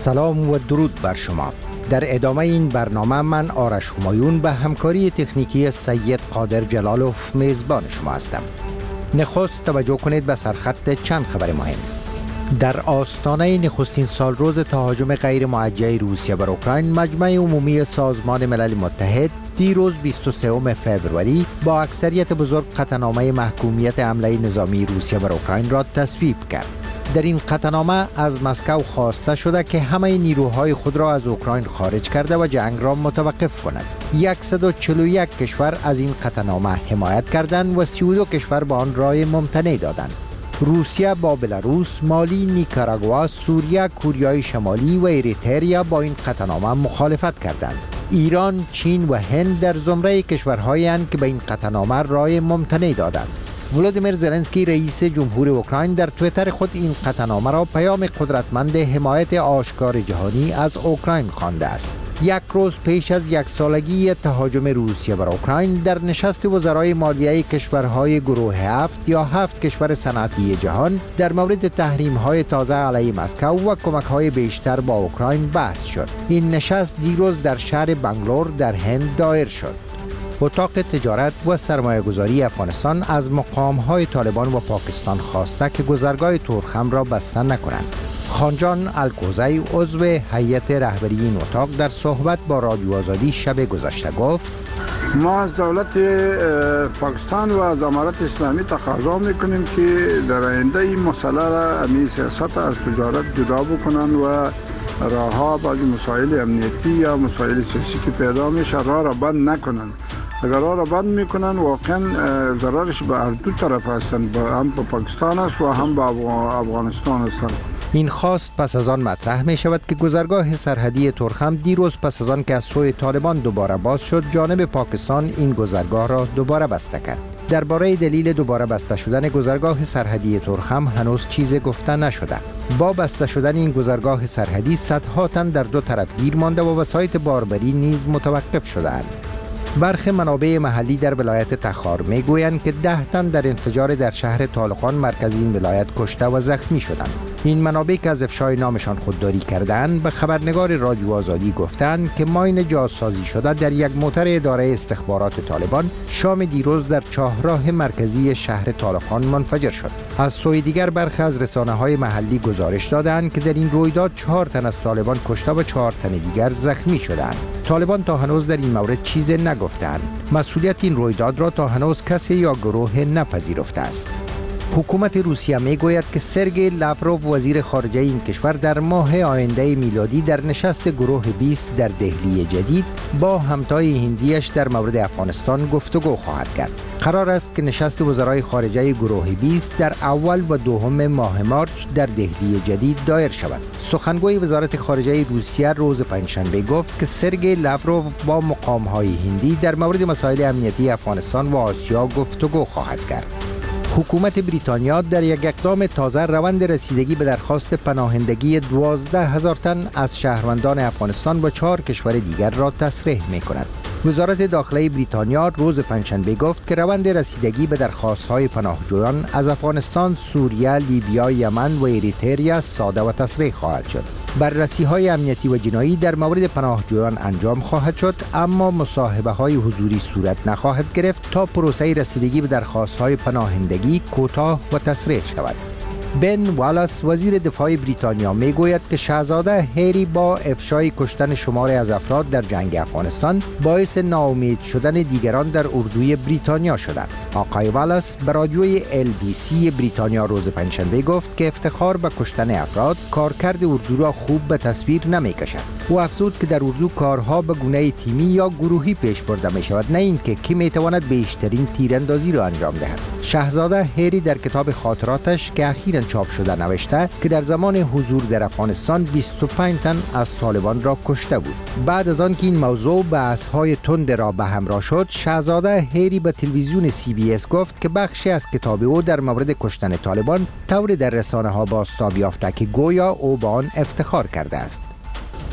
سلام و درود بر شما. در ادامه این برنامه من آرش همایون به همکاری تکنیکی سید قادر جلالوف میزبان شما هستم. نخست توجه کنید به سرخط چند خبر مهم. در آستانه نخستین سالروز تهاجم غیر موجه روسیه بر اوکراین، مجمع عمومی سازمان ملل متحد دیروز 23 فوریه با اکثریت بزرگ قطعنامه محکومیت حمله نظامی روسیه بر اوکراین را تصویب کرد. در این قطعنامه از مسکو خواسته شده که همه نیروهای خود را از اوکراین خارج کرده و جنگ را متوقف کند. 141 کشور از این قطعنامه حمایت کردند و 32 کشور به آن رای ممتنع دادند. روسیه با بلاروس، مالی، نیکاراگوا، سوریه، کوریای شمالی و اریتریا با این قطعنامه مخالفت کردند. ایران، چین و هند در زمره کشورهایی اند که به این قطعنامه رای ممتنع دادند. ولادیمیر زلنسکی رئیس جمهور اوکراین در توییتر خود این قطعنامه را پیام قدرتمند حمایت آشکار جهانی از اوکراین خوانده است. یک روز پیش از یک سالگی تهاجم روسیه بر اوکراین، در نشست وزرای مالیه کشورهای گروه 7 یا 7 کشور صنعتی جهان در مورد تحریم‌های تازه علیه مسکو و کمک‌های بیشتر با اوکراین بحث شد. این نشست دیروز در شهر بنگلور در هند دایر شد. اتاق تجارت و سرمایه‌گذاری افغانستان از مقام‌های طالبان و پاکستان خواسته که گذرگاه تورخم را بسته نکنند. خانجان الکوزی عضو هیئت رهبری این اتاق در صحبت با رادیو آزادی شب گذشته گفت: ما از دولت پاکستان و از امارت اسلامی تقاضا میکنیم که در آینده این مسئله را، این سیاست از تجارت جدا بکنن و راهها بعضی مسائل امنیتی یا مسائل سیاسی که پیدا میشه راه را بند نکنن. اگر راه را بند میکنن واقعا ضررش به هر دو طرف هستند، هم به پاکستان است و هم به افغانستان هستند. این خواست پس از آن مطرح می شود که گذرگاه سرحدی تورخم دیروز پس از آن که از سوی طالبان دوباره باز شد، جانب پاکستان این گذرگاه را دوباره بسته کرد. درباره دلیل دوباره بسته شدن گذرگاه سرحدی تورخم هنوز چیزی گفته نشده. با بسته شدن این گذرگاه سرحدی، صدها تن در دو طرف گیر مانده و وسایط باربری نیز متوقف شده‌اند. برخی منابع محلی در ولایت تخار میگویند که 10 تن در انفجار در شهر طالقان مرکز این ولایت کشته و زخمی شدند. این منابع که از افشای نامشان خودداری کردند به خبرنگار رادیو آزادی گفتند که ماین جاسازی شده در یک موتر اداره استخبارات طالبان شام دیروز در چهارراه مرکزی شهر طالقان منفجر شد. از سوی دیگر برخی از رسانه‌های محلی گزارش دادند که در این رویداد 4 تن از طالبان کشته و 4 تن دیگر زخمی شدند. طالبان تا هنوز در این مورد چیزی نگفتند. مسئولیت این رویداد را تا هنوز کسی یا گروه نپذیرفته است. حکومت روسیه میگوید که سرگئی لاوروف وزیر خارجه این کشور در ماه آینده میلادی در نشست گروه 20 در دهلی جدید با همتای هندیش در مورد افغانستان گفتگو خواهد کرد. قرار است که نشست وزرای خارجه گروه 20 در اول و دوم ماه مارچ در دهلی جدید دایر شود. سخنگوی وزارت خارجه روسیه روز پنجشنبه گفت که سرگئی لاوروف با مقام‌های هندی در مورد مسائل امنیتی افغانستان و آسیا گفتگو خواهد کرد. حکومت بریتانیا در یک اقدام تازه روند رسیدگی به درخواست پناهندگی 12,000 تن از شهروندان افغانستان و 4 کشور دیگر را تصریح می کند. وزارت داخله بریتانیا روز پنجشنبه گفت که روند رسیدگی به درخواست‌های پناهجویان از افغانستان، سوریه، لیبیا، یمن و اریتریا ساده و تسریع خواهد شد. بررسی‌های امنیتی و جنایی در مورد پناهجویان انجام خواهد شد، اما مصاحبه‌های حضوری صورت نخواهد گرفت تا پروسه رسیدگی به درخواست‌های پناهندگی کوتاه و تسریع شود. بن والاس وزیر دفاع بریتانیا میگوید که شاهزاده هری با افشای کشتن شماری از افراد در جنگ افغانستان باعث ناامید شدن دیگران در اردوی بریتانیا شدند. آقای والاس به رادیوی LBC بریتانیا روز پنجشنبه گفت که افتخار به کشتن افراد کارکرد اردو را خوب به تصویر نمی‌کشد. او افزود که در اردو کارها به گونه تیمی یا گروهی پیش برده می شود، نه اینکه کی میتواند بیشترین تیراندازی را انجام دهد. شاهزاده هری در کتاب خاطراتش که اخیراً چاپ شده نوشته که در زمان حضور در افغانستان 25 تن از طالبان را کشته بود. بعد از آن که این موضوع بحث‌های تند را به همراه شد، شاهزاده هری به تلویزیون CBS گفت که بخشی از کتاب او در مورد کشتن طالبان طوری در رسانه‌ها بازتاب یافته که گویا او به آن افتخار کرده است.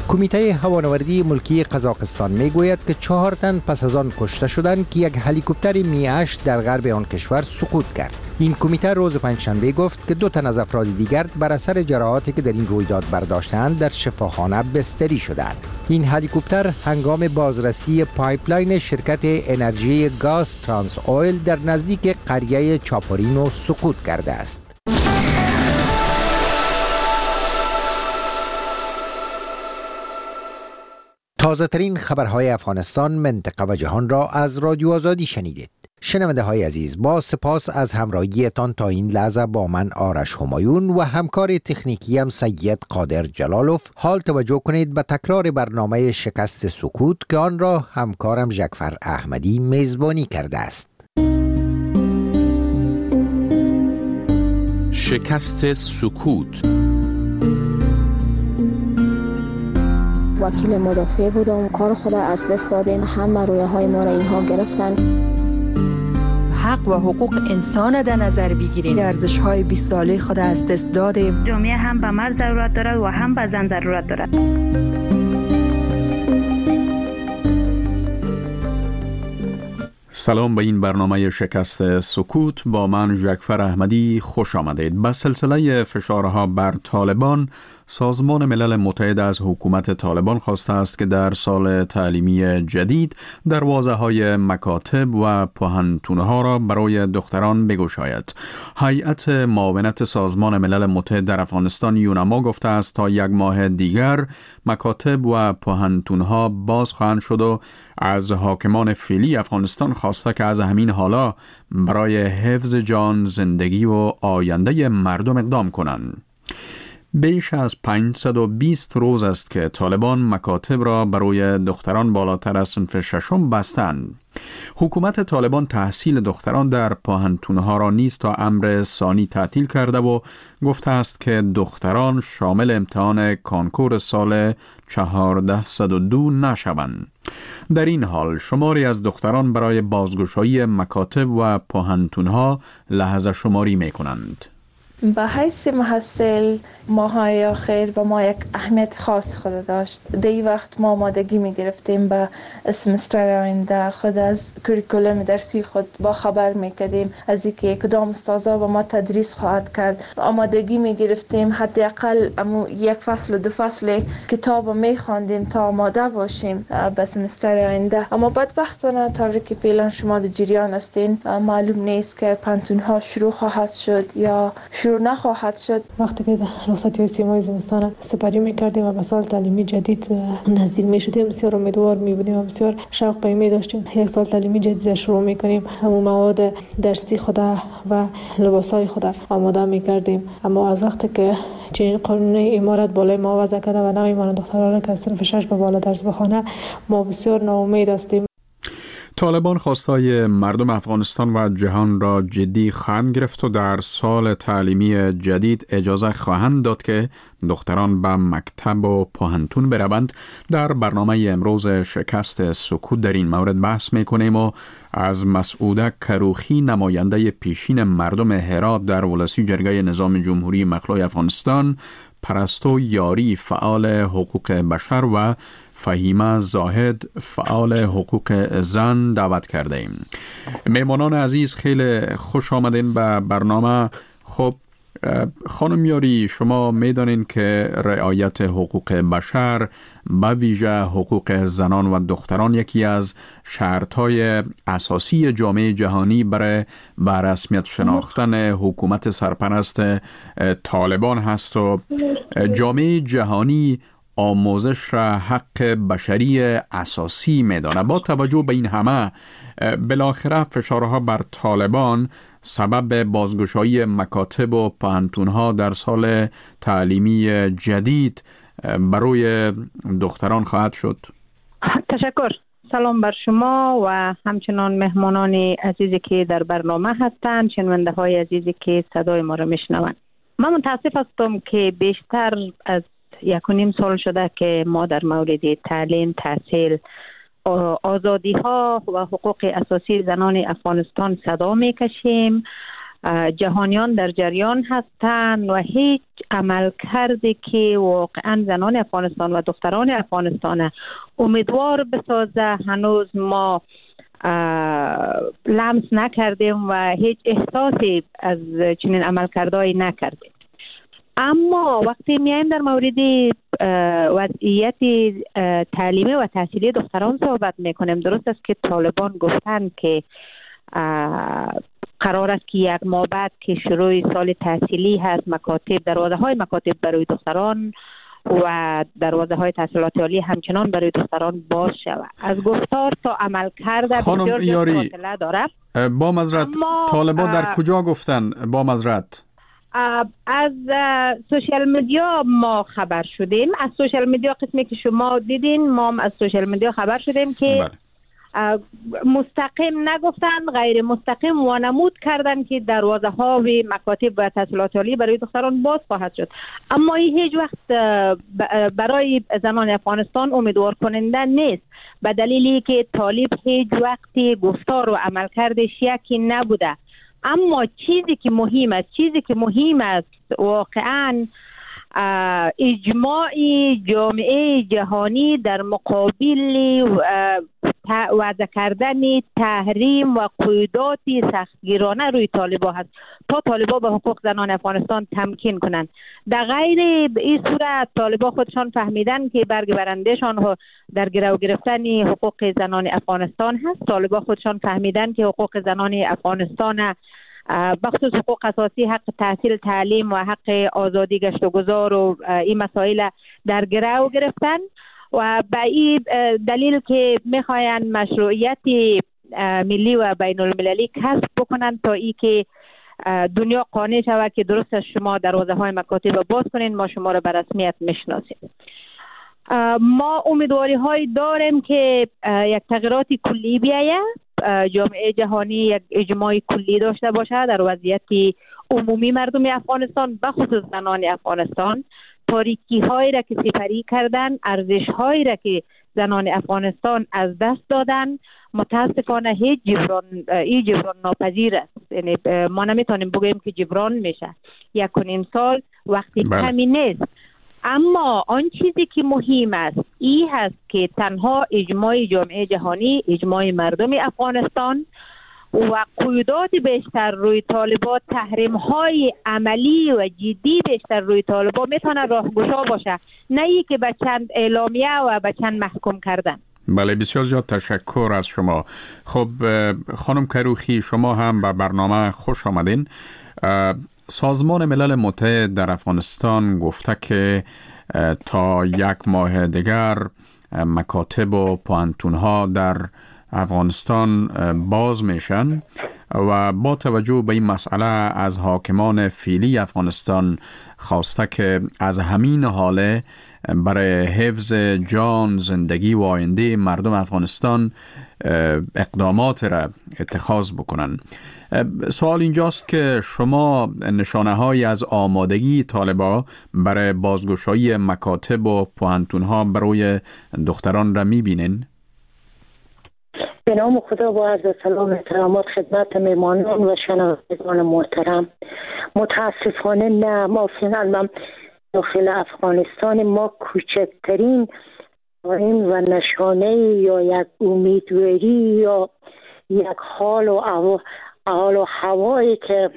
کمیته هوانوردی ملکی قزاقستان میگوید که 4 تن پس از آن کشته شدند که یک هلیکوپتر می-8 در غرب آن کشور سقوط کرد. این کمیته روز پنجشنبه گفت که 2 تن از افراد دیگر بر اثر جراحاتی که در این رویداد برداشتند در شفاخانه بستری شدند. این هلیکوپتر هنگام بازرسی پایپلاین شرکت انرژی گاز ترانس اویل در نزدیک قریه چاپورینو سقوط کرده است. تازه ترین خبرهای افغانستان، منطقه و جهان را از رادیو آزادی شنیدید. شنونده های عزیز، با سپاس از همراهیتان تا این لحظه با من آرش همایون و همکار تکنیکیم سید قادر جلالوف. حال توجه کنید به تکرار برنامه شکست سکوت که آن را همکارم جعفر احمدی میزبانی کرده است. شکست سکوت. وکیل مدافع بودم، کار خود از دست دادیم، همه رویاهای ما را اینها گرفتن. حق و حقوق انسان در نظر بگیریم. ارزش‌های 20 ساله خود از دست دادیم. جامعه هم به مرد ضرورت دارد و هم به زن ضرورت دارد. سلام به این برنامه شکست سکوت. با من جعفر احمدی خوش آمدید. به سلسله فشارها بر طالبان، سازمان ملل متحد از حکومت طالبان خواسته است که در سال تعلیمی جدید دروازه‌های مکاتب و پوهنتون‌ها را برای دختران بگشاید. هیئت معاونت سازمان ملل متحد در افغانستان یونما گفته است تا 1 ماه دیگر مکاتب و پوهنتون‌ها باز خواهند شد و از حاکمان فعلی افغانستان خواسته که از همین حالا برای حفظ جان، زندگی و آینده مردم اقدام کنند. بیش از 520 روز است که طالبان مکاتب را برای دختران بالاتر از صنف 6 بستند. حکومت طالبان تحصیل دختران در پوهنتون‌ها را نیز تا امر ثانی تعطیل کرده و گفته است که دختران شامل امتحان کانکور سال 1402 نشوند. در این حال شماری از دختران برای بازگشایی مکاتب و پوهنتون‌ها لحظه شماری می‌کنند. به حیث محصل ماهای آخر و ما یک اهمیت خاص خود داشت. دی وقت ما آمادگی می گرفتیم به سمستر آینده، خود از کوریکولوم درسی خود با خبر می کردیم از اینکه کدام استادا با ما تدریس خواهد کرد. آمادگی می گرفتیم حداقل 1 فصل و 2 فصل کتاب می خواندیم تا آماده باشیم به سمستر آینده. اما بدبختانه طوری که فعلا شما در جریان هستین معلوم نیست که پانتون ها شروع خواهد شد یا شروع نخواهد شد. وقتی که رخصتی 3 ماه زمستان سپری می‌کردیم و به سال تعلیمی جدید نزدیک می‌شدیم، بسیار امیدوار می‌بودیم و بسیار شوق پیمی داشتیم 1 سال تعلیمی جدید شروع می‌کنیم. همون مواد درسی خود و لباسای خود آماده می‌کردیم. اما از وقتی که چنین قانون امارت بالای ما وضع کرده و نمی‌ماند دختران که صنف 6 به بالا درس بخوانه، ما بسیار ناامید هستیم. طالبان خواستای مردم افغانستان و جهان را جدی خواهند گرفت و در سال تعلیمی جدید اجازه خواهند داد که دختران به مکتب و پوهنتون بروند. در برنامه امروز شکست سکوت در این مورد بحث میکنیم و از مسعوده کروخی، نماینده پیشین مردم هرات در ولسی جرگه نظام جمهوری مخلوع افغانستان، پرستو یاری فعال حقوق بشر و فهیمه زاهد فعال حقوق زن دعوت کرده ایم. میمانان عزیز خیلی خوش آمدین به برنامه. خب خانم یاری، شما میدانین که رعایت حقوق بشر به ویژه حقوق زنان و دختران یکی از شرطهای اساسی جامعه جهانی برای به رسمیت شناختن حکومت سرپرست طالبان هست و جامعه جهانی آموزش را حق بشری اساسی میدانه. با توجه به این همه بالاخره فشارها بر طالبان سبب بازگشایی مکاتب و پوهنتون‌ها در سال تعلیمی جدید برای دختران خواهد شد. تشکر. سلام بر شما و همچنان مهمانان عزیزی که در برنامه هستند، شنونده های عزیزی که صدای ما را میشنوند. من متاسف هستم که بیشتر از 1.5 سال شده که ما در مورد تعلیم، تحصیل، آزادی ها و حقوق اساسی زنان افغانستان صدا میکشیم جهانیان در جریان هستند و هیچ عمل کرده که واقعا زنان افغانستان و دختران افغانستان امیدوار بسازه هنوز ما لمس نکردیم و هیچ احساسی از چنین عملکردهایی نکردیم. اما وقتی میایم در مورد وضعیت تعلیمی و تحصیلی دختران صحبت میکنیم، درست است که طالبان گفتن که قرار است که 1 ماه بعد که شروع سال تحصیلی هست دروازه های مکاتب برای دختران و دروازه های تحصیلات عالی همچنان برای دختران باز شود. از گفتار تا عمل کرده خانم یاری داره. با معذرت طالبان در کجا گفتن؟ با معذرت از سوشال مدیا ما خبر شدیم، از سوشال مدیا قسمی که شما دیدین ما از سوشال مدیا خبر شدیم که مستقیم نگفتن، غیر مستقیم وانمود کردن که دروازه ها و مکاتب و تحصیلات عالی برای دختران باز خواهد شد. اما این هیچ وقت برای زنان افغانستان امیدوار کننده نیست، به دلیلی که طالب هیچ وقتی گفتار و عملکردش یکی نبوده. اما چیزی که مهم است واقعاً اجماع جامعه جهانی در مقابل وضع کردن تحریم و قیودات سختگیرانه روی طالبان هست تا طالبان به حقوق زنان افغانستان تمکین کنند. در غیر این صورت طالبان خودشان فهمیدن که برگ برندهشان در گرو گرفتن حقوق زنان افغانستان هست. طالبان خودشان فهمیدن که حقوق زنان افغانستان بخصوص حقوق اساسی، حق تحصیل، تعلیم و حق آزادی گشت و گذار و این مسائل در گرو گرفتن و به این دلیل که میخواین مشروعیت ملی و بین المللی کسب بکنن تا ای که دنیا قانع شود که درست است شما دروازه های مکاتب باز کنین، ما شما را به رسمیت میشناسیم. ما امیدواری های داریم که یک تغییرات کلی بیاید، جامعه جهانی یک اجماع کلی داشته باشه در وضعیت عمومی مردم افغانستان، بخصوص زنان افغانستان. تاریکی هایی را که سپری کردن، ارزش هایی را که زنان افغانستان از دست دادن، متاسفانه هیچ جبران ناپذیر است. یعنی ما نمیتونیم بگوییم که جبران میشه. 1.5 سال وقتی کمی نیست. اما آن چیزی که مهم است این هست که تنها اجماع جامعه جهانی، اجماع مردم افغانستان و قیودات بیشتر روی طالبان، تحریم های عملی و جدی بیشتر روی طالبان میتونه راهگشا باشه، نه ای که به چند اعلامیه و به چند محکوم کردن. بله، بسیار زیاد تشکر از شما. خب خانم کروخی، شما هم به برنامه خوش آمدین. سازمان ملل متحد در افغانستان گفته که تا 1 ماه دیگر مکاتب و پوهنتون‌ها در افغانستان باز میشن و با توجه به این مسئله از حاکمان فعلی افغانستان خواسته که از همین حاله برای حفظ جان، زندگی و آینده مردم افغانستان اقدامات را اتخاذ بکنن. سوال اینجاست که شما نشانه های از آمادگی طالبان برای بازگشایی مکاتب و پوهنتون‌ها برای دختران را می‌بینین؟ به نام خدا با عرض سلام احترامات خدمت مهمانان و شنوندگان محترم. متاسفانه نه، ما فعلا داخل افغانستان ما کوچکترین و نشانه یا یک امیدواری یا یک حال و هوایی که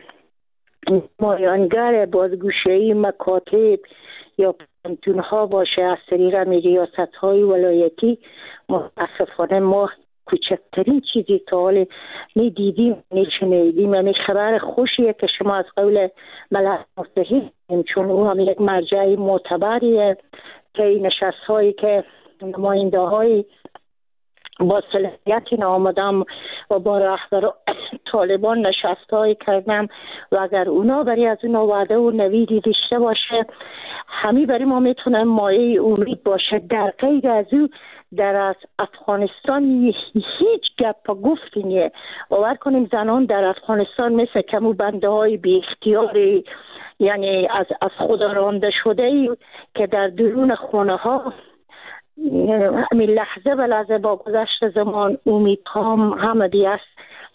مایانگر بازگشایی مکاتب یا پوهنتون‌ها باشه از طریق ریاست‌های ولایتی، متاسفانه ما کوچکترین چیزی تا حال ندیدیم نشنیدیم. یعنی خبر خوشیه که شما از قول ملل متحد، چون او هم یک مرجع معتبریه که این نشست‌هایی که نماینده های با صلاحیت آمدم و با رهبر طالبان نشست‌هایی کردم و اگر اونا برای از اونا وعده و نویدی داشته باشه، همین برای ما میتونه مایه امید باشه. در غیر از او در افغانستان هیچ گپ گفتی نیه. باور کنیم زنان در افغانستان مثل کمو بنده های بی اختیاری، یعنی از خدا رانده شده ای که در درون خانه ها همین لحظه به لحظه با گذشت زمان امیدهام همه است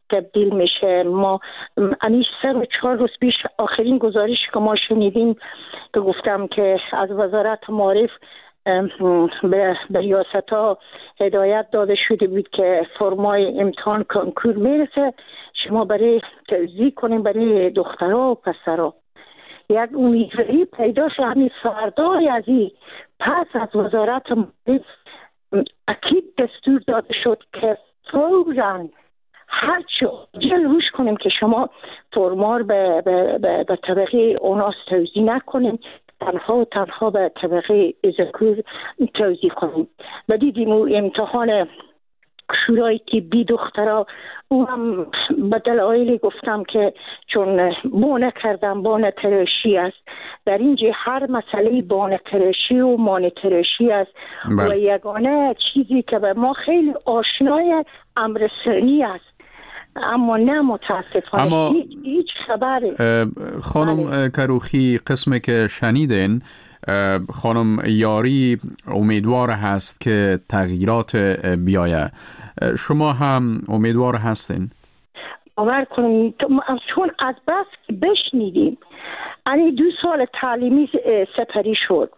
تبدیل میشه. ما انیش 3 و 4 روز پیش آخرین گزارش که ما شنیدیم که گفتم که از وزارت معارف به ریاست ها هدایت داده شده بود که فرمای امتحان کنکور میرسه، شما برای توزیع کنیم برای دخترها و پسرها. یک امیدواری پیدا شد همین فردای از این پس از وزارت معارف اکید دستور داده شد که فوراً هر چه عاجل روش کنیم که شما فرمار به طبقه اوناس توزیع نکنیم، تنها به طبقه ذکور توزیع کنیم. و دیدیم او امتحان شورای طبی دخترها او هم به دلایلی گفتم که چون بانه کردم بانه تراشی است، در اینجا هر مسئله بانه تراشی و مانع تراشی است و یگانه چیزی که به ما خیلی آشنای امرسانی است اما نه متاسفانه هیچ خبری. خانم کروخی، قسمی که شنیدین خانم یاری امیدوار هست که تغییرات بیایه، شما هم امیدوار هستین؟ باور کنیم چون از بس بشنیدیم یعنی 2 سال تعلیمی سپری شد،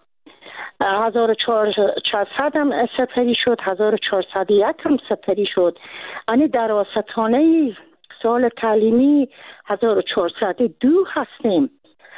1400 هم سپری شد، 1401 هم سپری شد، یعنی در آستانه سال تعلیمی 1402 هستیم.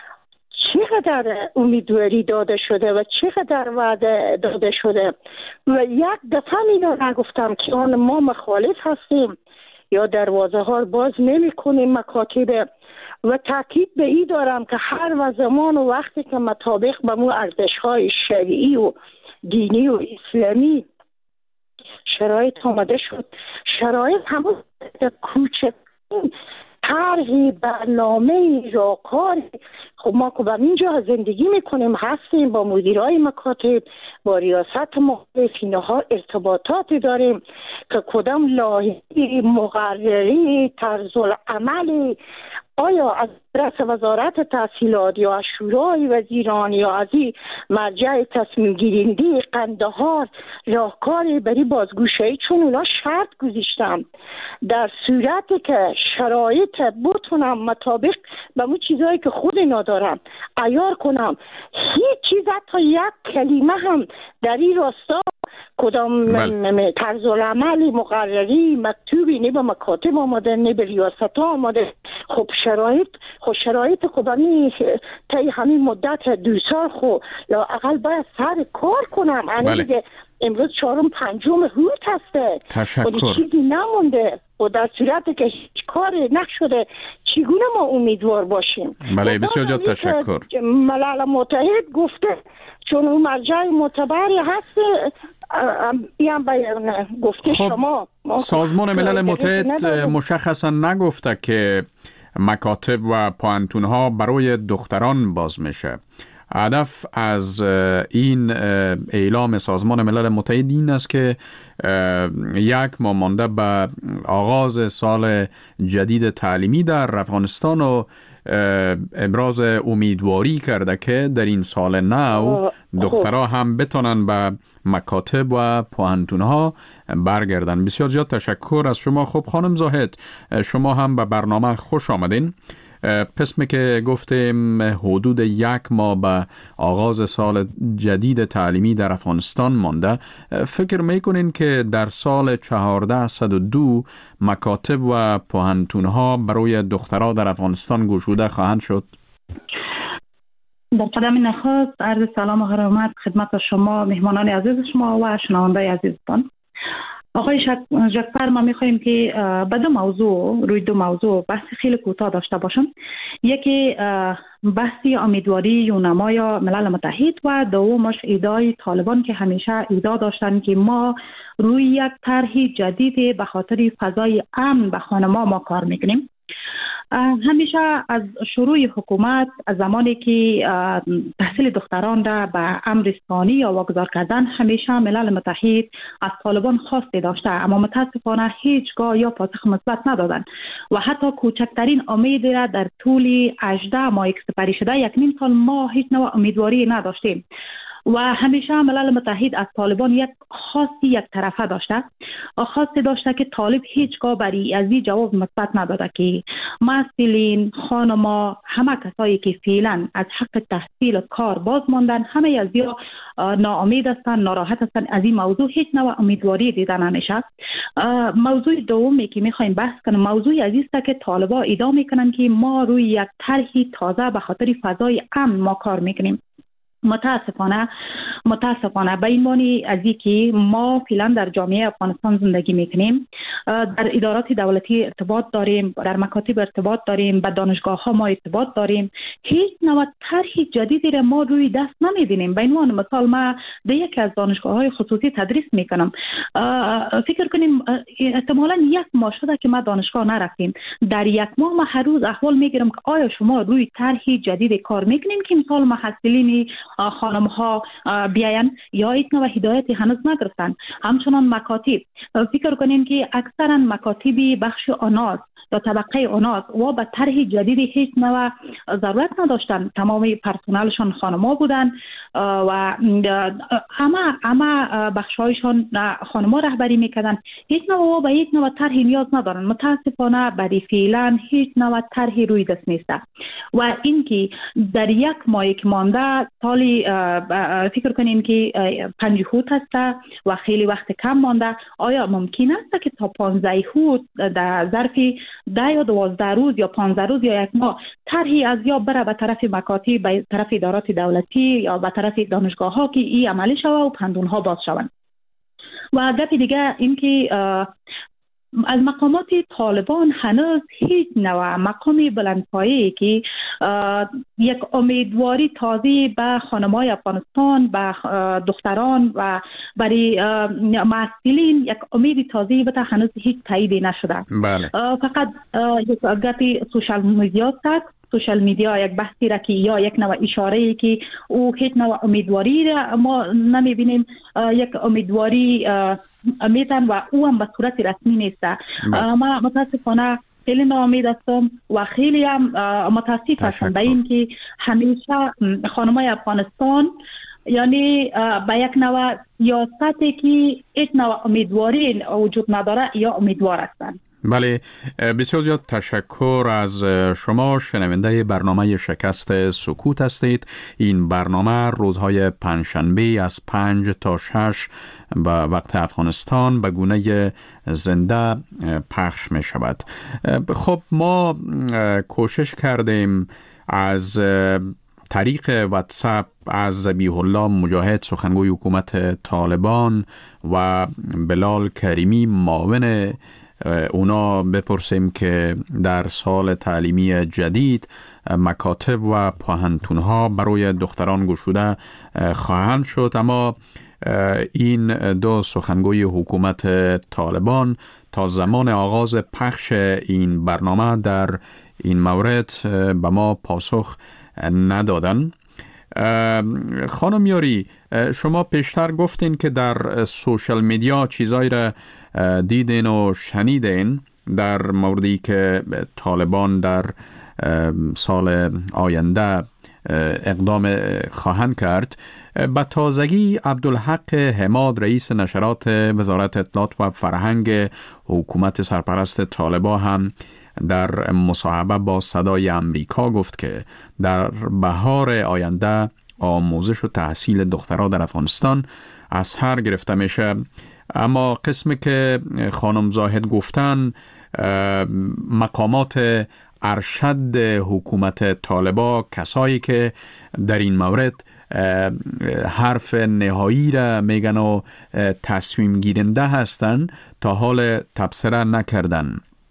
چقدر امیدواری داده شده و چقدر وعده داده شده و یک دفعه اینو نگفتم که ما مخالف هستیم یا دروازه ها باز نمی کنیم مکاتب و تاکید به این دارم که هر و زمان و وقتی که مطابق به مو ارزش های شرعی و دینی و اسلامی شرایط آمده شد، شرایط همون کوچک طرحی برنامه راهکاری خب ما که به اینجا زندگی میکنیم هستیم، با مدیرای مکاتب با ریاست مختلف اینها ارتباطاتی داریم که کدام لایحه مقرری طرز العملی آیا از رأس وزارت تحصیلات یا از شورای وزیران یا از مرجع تصمیم گیرنده قندهار راهکاری برای بازگوشایی، چون اونا شرط گذاشتم در صورتی که شرایط بتونم مطابق به اون چیزایی که خود اینا دارم عیار کنم، هیچ چیز حتی یک کلمه هم در این راستا کدام طرز العملی مقرری مکتوبی نه به مکاتب آمده نه به ریاست ها آمده. خب شرایط خودمی طی همین مدت 2 سال خب لااقل باید سر کار کنم. دیگه امروز 4 و 5 هوت هسته، تشکر. چیزی نمونده و در صورتی که هیچ کاری نشده چگونه ما امیدوار باشیم؟ بله بسیار زیاد تشکر. ملل متحد گفته چون اون مرجع معتبری هست هم بیان گفته خب شما سازمان ملل متحد مشخصا نگفته که مکاتب و پوهنتون‌ها برای دختران باز میشه. هدف از این اعلام سازمان ملل متحد این است که 1 ماه مانده به آغاز سال جدید تعلیمی در افغانستان و ابراز امیدواری کرده که در این سال نو دخترها هم بتونن به مکاتب و پوهنتون‌ها برگردن. بسیار زیاد تشکر از شما. خب خانم زاهد، شما هم به برنامه خوش آمدین. قسمی که گفتیم حدود 1 ماه به آغاز سال جدید تعلیمی در افغانستان مانده، فکر میکنین که در سال 1402 مکاتب و پوهنتون‌ها برای دخترها در افغانستان گشوده خواهند شد؟ در قدم نخست عرض سلام و حرمت خدمت شما مهمانان عزیز شما و شنوندگان عزیزتان. آقای جعفر، ما می‌خوایم که به 2 موضوع روی 2 موضوع بحث خیلی کوتاه داشته باشم. یکی بحثی امیدواری یونمای ملل متحد و دومش ایدای طالبان که همیشه ایدا داشتن که ما روی یک طرح جدید به خاطر فضای امن به خانم‌ها ما کار میکنیم. همیشه از شروع حکومت، از زمانی که تحصیل دختران را به امر ثانی یا واگذار کردن، همیشه ملل متحد از طالبان خواسته داشته، اما متاسفانه هیچگاه یا پاسخ مثبت ندادن و حتی کوچکترین امید را در طول 18 ماه که سپری شده 1.5 سال ما هیچ نوع امیدواری نداشتیم. و همیشه ملل متحد از طالبان یک خاصی یک طرفه داشته، خاصی داشته که طالب هیچگاه برای از این جواب مثبت نداده که مسئولین، خانما، همه کسایی که فعلا از حق تحصیل کار باز ماندن، همه از یا ناامید هستن، ناراحت هستن از این موضوع، هیچ نوع امیدواری دیده نمیشه. موضوع دومی که میخوایم بحث کنیم موضوع عزیز است که طالبان ادعا میکنن که ما روی یک طرح تازه به خاطر فضای امن ما کار میکنیم. متاسفانه به این معنی از اینکه ما فعلا در جامعه افغانستان زندگی میکنیم، در ادارات دولتی ارتباط داریم، در مکاتب ارتباط داریم، به دانشگاه ها ما ارتباط داریم، هیچ نوع طرح جدیدی را ما روی دست نمیبینیم. به این معنی مثال ما در یکی از دانشگاه های خصوصی تدریس میکنم، فکر کنیم احتمالاً یک ماه شده که ما دانشگاه نرفتیم، در یک ماه ما هر روز احوال میگیرم که آیا شما روی طرح جدید کار میکنیم که مثال محصلین خانم ها بیاین یا ایت نوع هدایتی هنوز نگرفتن. همچنان مکاتب، فکر کنین که اکثرا مکاتبی بخش آناس یا طبقه آناس و به طرح جدید هیچ نوع ضرورت نداشتن، تمام پرسنلشان خانما بودن و همه بخشایشان خانما رهبری میکردن، هیچ نوع به یک نوع طرح نیاز ندارن. متاسفانه برای فعلا هیچ نوع طرح روی دست نیست و اینکه در یک ماه که مانده سالی فکر کنین که 5 هوت هست و خیلی وقت کم مانده، آیا ممکن است که تا 15 هوت در ظرف 10 یا 12 روز یا 15 روز یا یک ماه طرحی از یا بره به طرف مکاتب، به طرف ادارات دولتی یا به طرف دانشگاه ها که این عملی شوه و پندون ها باز شوند؟ و گپ دیگه این که از مقامات طالبان هنوز هیچ نوع مقامی بلندپایه‌ای که یک امیدواری تازه به خانم‌های افغانستان، به دختران و برای مسئولین یک امید تازه بده هنوز هیچ تاییدی نشده. بله. فقط یک گپی سوشال میدیا است. سوشال میدیا یک بحثی را که یا یک نوع اشاره‌ای که او هیچ نوع امیدواری را ما نمی‌بینیم، یک امیدواری میتن و او هم به صورت رسمی نیست. ما متاسفانه خیلی ناامید هستم و خیلی هم متاسف هستم به این که همیشه خانم‌های افغانستان یعنی به یک نوع سیاستی که هیچ نوع امیدواری وجود نداره یا امیدوار هستند. بله، بسیار زیاد تشکر از شما. شنونده برنامه شکست سکوت هستید. این برنامه روزهای پنجشنبه از 5 تا 6 به وقت افغانستان به گونه زنده پخش می شود. خب ما کوشش کردیم از طریق واتساپ از ذبیح الله مجاهد سخنگوی حکومت طالبان و بلال کریمی معاون اونا بپرسیم که در سال تعلیمی جدید مکاتب و پاهنتونها برای دختران گشوده خواهند شد، اما این دو سخنگوی حکومت طالبان تا زمان آغاز پخش این برنامه در این مورد به ما پاسخ ندادن. خانم یاری، شما پیشتر گفتین که در سوشال میدیا چیزایی را دیدین و شنیدین در موردی که طالبان در سال آینده اقدام خواهند کرد. به تازگی عبدالحق حماد رئیس نشرات وزارت اطلاعات و فرهنگ حکومت سرپرست طالبان هم در مصاحبه با صدای امریکا گفت که در بهار آینده آموزش و تحصیل دخترها در افغانستان از سر گرفته میشه. اما قسمی که خانم زاهد گفتن مقامات ارشد حکومت طالبان، کسایی که در این مورد حرف نهایی را میگن و تصمیم گیرنده هستن، تا حال تبصره نکردن.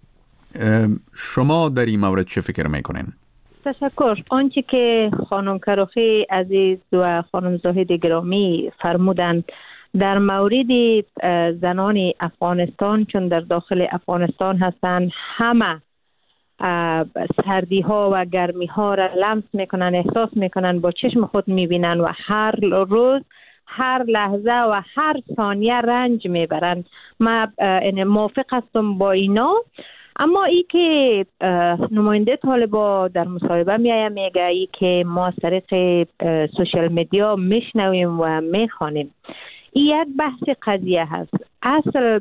شما در این مورد چه فکر میکنین؟ تشکر. آنچه که خانم کروخی عزیز و خانم زاهد گرامی فرمودند در مورد زنان افغانستان، چون در داخل افغانستان هستند، همه سردی ها و گرمی ها را لمس میکنن، احساس میکنن، با چشم خود میبینن و هر روز، هر لحظه و هر ثانیه رنج میبرن. من موافق هستم با اینا. اما ای که نماینده طالبان در مصاحبه میگه ای که ما از طریق سوشال میدیا میشنویم و میخوانیم، این یک بحث قضیه هست. اصل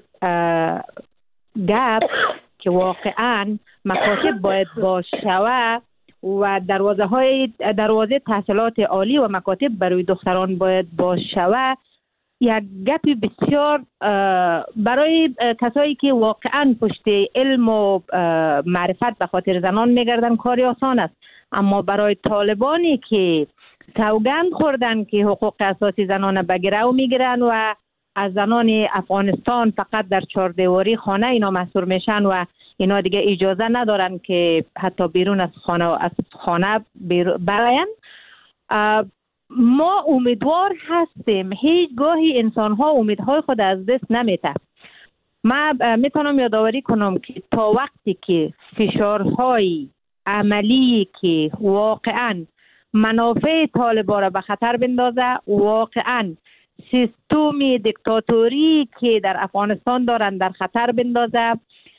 گپ که واقعا مکاتب باید باز شود و دروازه تحصیلات عالی و مکاتب برای دختران باید باز شود، یک گپی بسیار برای کسایی که واقعا پشت علم و معرفت به خاطر زنان میگردن کاری آسان است. اما برای طالبانی که سوگند خوردن که حقوق اساسی زنان بگیرو میگیرن و از زنان افغانستان فقط در 4 دیواری خانه اینا محصور میشن و اینا دیگه اجازه ندارن که حتی بیرون از خانه براین، ما امیدوار هستیم. هیچ گاهی انسان ها امیدهای خود از دست نمیده. من میتونم یادآوری کنم که تا وقتی که فشارهای عملی که واقعا منافع طالبان را به خطر بندازه، واقعا سیستم دیکتاتوری که در افغانستان دارن در خطر بندازه،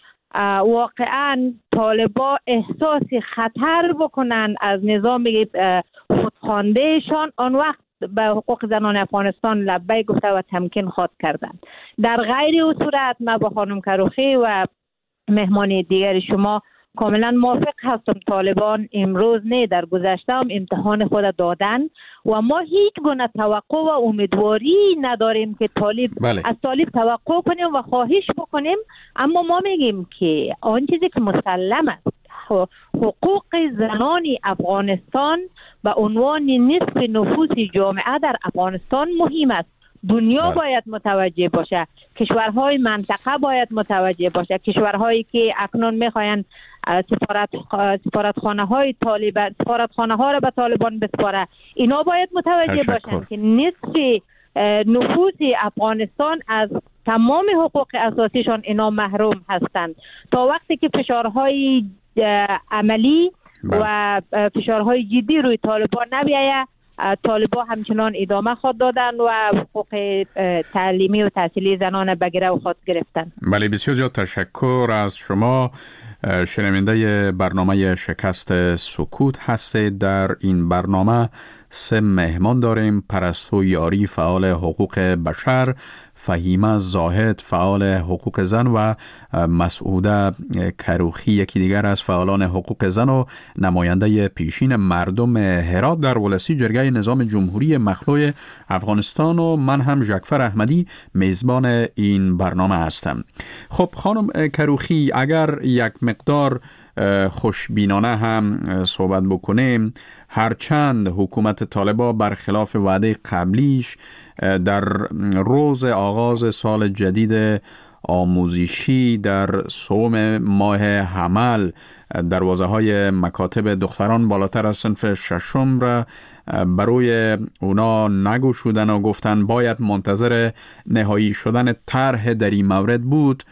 واقعا طالبان احساس خطر بکنن از نظام خودخواندهشان، آن وقت به حقوق زنان افغانستان لبیک گفته و تمکین خواد کردن. در غیر او صورت من با خانم کروخی و مهمان دیگر شما کاملا موافق هستم. طالبان امروز نه، در گذشته هم امتحان خود دادن و ما هیچ گونه توقع و امیدواری نداریم که از طالب توقع کنیم و خواهش بکنیم. اما ما میگیم که آن چیزی که مسلم است، حقوق زنان افغانستان به عنوان نصف نفوس جامعه در افغانستان مهم است. دنیا باید متوجه باشه، کشورهای منطقه باید متوجه باشه، کشورهایی که اکنون میخواین سفارتخانه های طالبان، سفارتخانه ها را به طالبان بسپاره، اینا باید متوجه باشن که نصف نفوس افغانستان از تمام حقوق اساسیشان اینا محروم هستند. تا وقتی که فشارهای عملی و فشارهای جدی روی طالبان نبیاید، طالبان همچنان ادامه خود دادن و حقوق تعلیمی و تحصیلی زنان بگیره و خود گرفتن. بله، بسیار زیاد تشکر از شما. شنونده برنامه شکست سکوت هستید. در این برنامه 3 مهمان داریم: پرستو یاری، فعال حقوق بشر، فهیمه زاهد، فعال حقوق زن و مسعوده کروخی، یکی دیگر از فعالان حقوق زن و نماینده پیشین مردم هرات در ولسی جرگه نظام جمهوری مخلوع افغانستان. و من هم جعفر احمدی میزبان این برنامه هستم. خب خانم کروخی، اگر یک مقدار خوشبینانه هم صحبت بکنیم، هرچند حکومت طالبان برخلاف وعده قبلیش در روز آغاز سال جدید آموزشی در سوم ماه حمل دروازه های مکاتب دختران بالاتر از صنف 6 را برای اونا نگشودن و گفتن باید منتظر نهایی شدن طرح در این مورد بود.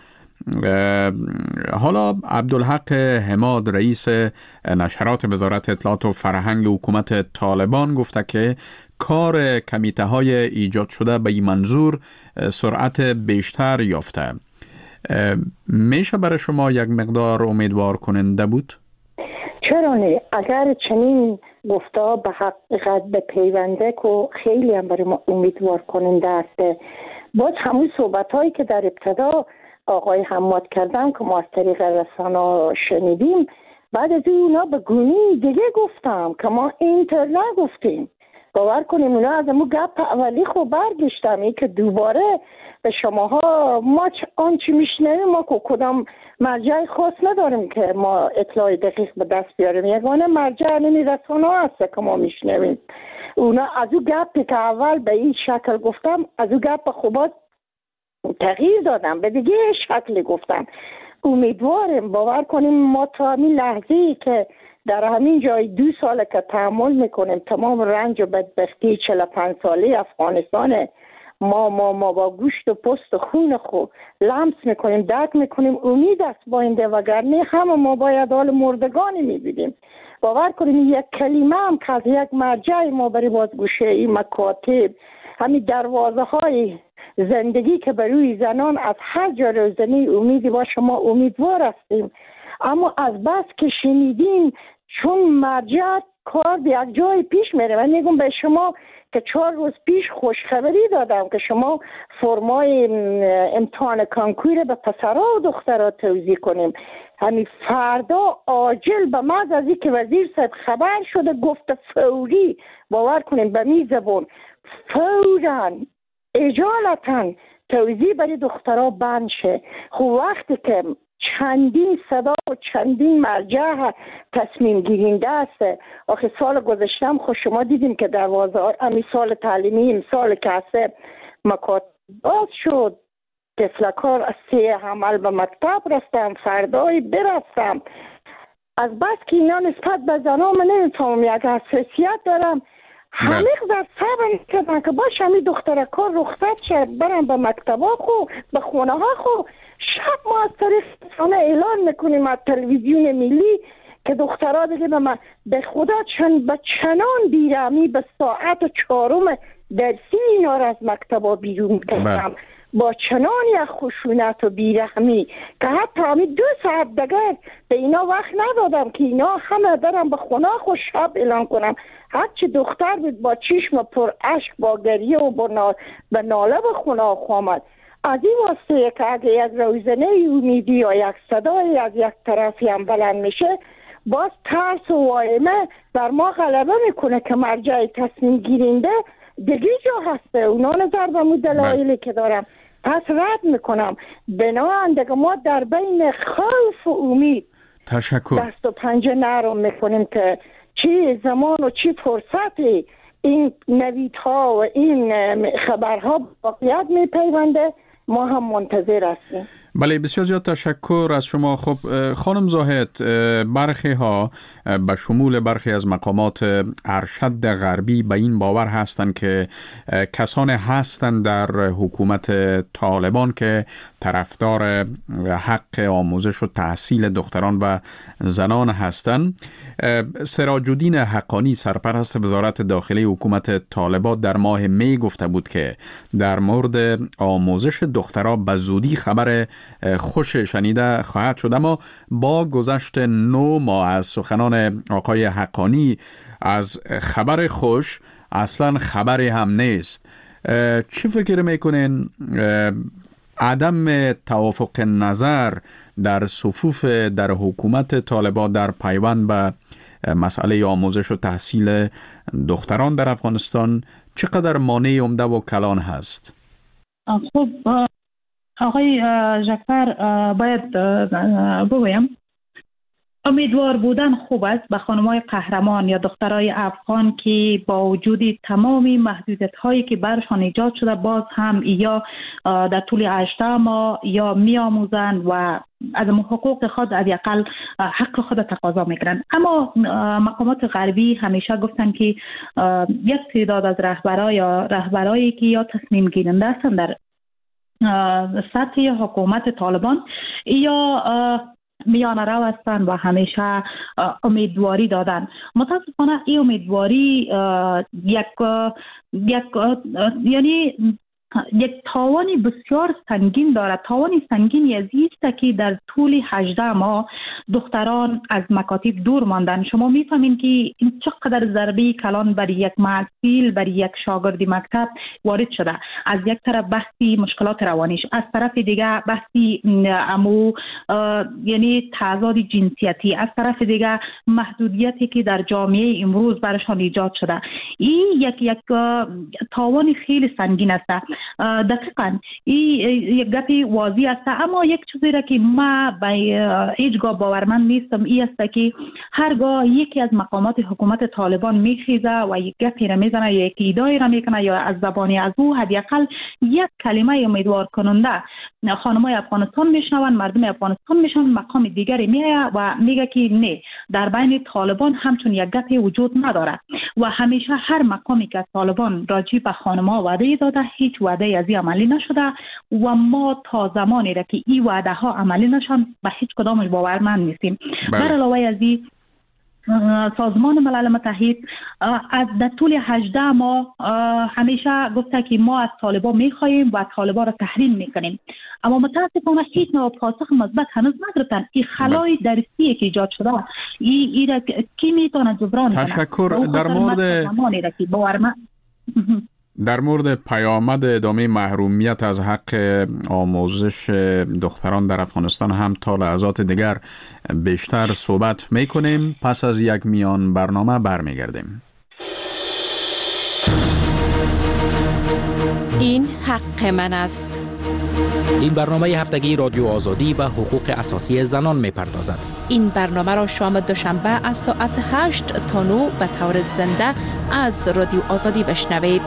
حالا عبدالحق حماد، رئیس نشرات وزارت اطلاعات و فرهنگ حکومت طالبان، گفته که کار کمیته های ایجاد شده به این منظور سرعت بیشتر یافته. میشه برای شما یک مقدار امیدوار کننده بود؟ چرا نه؟ اگر چنین گفته به حقیقت به پیونده که خیلی هم برای ما امیدوار کننده است. باز همون صحبت هایی که در ابتدا آقای حماد کردم که ما از طریق رسانه شنیدیم، بعد از اونا به گونه دیگه گفتم که ما اینطور نگفتیم. باور کنیم اونا از امو گپ اولی خوب برگشتم، این که دوباره به شماها ما آنچه میشنویم، ما که کدام مرجع خاص نداریم که ما اطلاع دقیق به دست بیاریم، یگانه مرجع نمی رسانه هست که ما میشنویم. اونا از او گپی که اول به این شکل گفتم، از او گپ خوبات تغییر دادم، به دیگه شکلی گفتم. امیدوارم، باور کنیم ما تا همین لحظه‌ای که در همین جای 2 ساله که تحمل میکنیم تمام رنج و بدبختی 45 ساله افغانستان، ما با گوشت و پوست و خون خود لمس میکنیم، درک میکنیم، امید است باینده، وگرنه همه ما باید حال مردگانی میبینیم. باور کنیم یک کلمه هم که از یک مرجع ما برای بازگوشی مکاتب، همین دروازه های زندگی که بروی زنان از هر جا روزنی امیدی باشه، ما امیدوار هستیم. اما از بس که شنیدیم چون مرجع کار به یک جای پیش میره. من میگم به شما که 4 روز پیش خوشخبری دادم که شما فرمای امتحان کانکور به پسرها و دخترها توزیع کنیم. همین فردا عاجل به محض از اینکه وزیر صاحب خبر شده گفت فوری، باور کنیم به می زبون، فوراً اجالتاً توزیع برای دخترها بند شه. خب وقتی که چندین صدا و چندین مرجع تصمیم گیرنده است، آخه سال گذشتم خود شما دیدیم که دروازه امی سال تعلیمی امسال که مکاتب باز شد، طفلکار از 3 عمل به مکتب رفتم، فردای برفتم. از بس که اینا نسبت به زنان من نمیفهمم یک حساسیت دارم، همه در صبر کردن که باشه همی دخترکار رخصت شد برم به مکتبا خو به خونه ها خو. شب ما از طریق رسانه اعلان میکنیم از تلویزیون ملی که دخترها دیگه به خدا به چنان بیرحمی به ساعت 4 درسی اینا را از مکتبا بیرون کردم، با چنان یک خشونت و بیرحمی که حتی همی 2 ساعت دیگر به اینا وقت ندادم که اینا همه برم به خونه خود شب اعلان کنم. هرچی دختر بود با چشم پر اشک با گریه و به ناله به خونه آمد. از این واسطه که اگه یک روزنه امیدی یا یک صدای از یک طرفی هم بلند میشه، باز ترس و وایمه بر ما غلبه میکنه که مرجع تصمیم گیرنده دیگه جا هسته. اونا نظر به مو دلایلی که دارم پس رد میکنم. بنابراین دیگه ما در بین خوف و امید دست و پنجه نرم میکنیم که چی زمان و چی فرصتی این نویدها و این خبرها واقعیت میپیونده. ما هم منتظر هستیم. بله، بسیار زیاد تشکر از شما. خب خانم زاهد، برخی ها به شمول برخی از مقامات ارشد غربی به این باور هستند که کسانی هستند در حکومت طالبان که طرفدار حق آموزش و تحصیل دختران و زنان هستند. سراج الدین حقانی سرپرست وزارت داخلی حکومت طالبان در ماه می گفته بود که در مورد آموزش دختران به زودی خبر خوش شنیده خواهد شد. اما با گذشت 9 ماه از سخنان آقای حقانی از خبر خوش اصلا خبری هم نیست. چی فکر میکنین عدم توافق نظر در صفوف در حکومت طالبان در پیوند به مسئله آموزش و تحصیل دختران در افغانستان چقدر مانع عمده و کلان هست؟ خب آقای جعفر، باید بگویم امیدوار بودن خوب است به خانم‌های قهرمان یا دخترای افغان که با وجود تمامی محدودیت‌هایی که برشان ایجاد شده باز هم یا در طول 18 ماه یا می‌آموزند و از حقوق خود از اقل حق خود تقاضا میکنند. اما مقامات غربی همیشه گفتن که یک تعداد از رهبرایی که یا تصمیم گیرنده هستند در سطح حکومت طالبان یا میانه رو هستند و همیشه امیدواری دادن. متاسفانه این امیدواری یک تاوانی بسیار سنگین دارد. تاوانی سنگین است که در طول 18 ماه دختران از مکاتب دور ماندن. شما میفهمین که این چقدر ضربه کلان برای یک محصول، برای یک شاگرد مکتب وارد شده. از یک طرف بحثی مشکلات روانیش، از طرف دیگه بحثی یعنی تضاد جنسیتی، از طرف دیگه محدودیتی که در جامعه امروز برشان ایجاد شده. این یک تاوانی خیلی سنگین است. دقیقاً این یک گپی واضح است. اما یک چیزی را که ما به هیچگاه باورمند نیستم این است که هرگاه یکی از مقامات حکومت طالبان میخیزه و یک گپی را میزنه یا یک ایده‌ای را میکنه یا از زبانی از او حداقل یک کلمه امیدوار کننده خانم‌های افغانستان میشنون، مردم افغانستان میشنون، مقام دیگری میاد و میگه که نه، در بین طالبان همچون یک گپی وجود نداره و همیشه هر مقامی که طالبان راجع به خانم‌ها وعده داده هیچ وعده از این عملی نشده و ما تا زمانی را که این وعده ها عملی نشن به هیچ کدامش باورمند نیستیم. بر علاوه از این سازمان ملل متحد در طول 18 ماه همیشه گفته که ما از طالبان میخواهیم و طالبان را تحریم میکنیم، اما متاسفانه هیچ نوع پاسخ مثبت هنوز نگرفتن. این خلای درسی که ایجاد شده این را کی میتونه جبران کنه؟ تشکر. در مورد پیامد ادامه محرومیت از حق آموزش دختران در افغانستان هم تا لحظات دیگر بیشتر صحبت میکنیم. پس از یک میان برنامه برمیگردیم. این حق من است. این برنامه هفتگی رادیو آزادی به حقوق اساسی زنان میپردازد. این برنامه را شام دوشنبه از ساعت 8 تا 9 به طور زنده از رادیو آزادی بشنوید.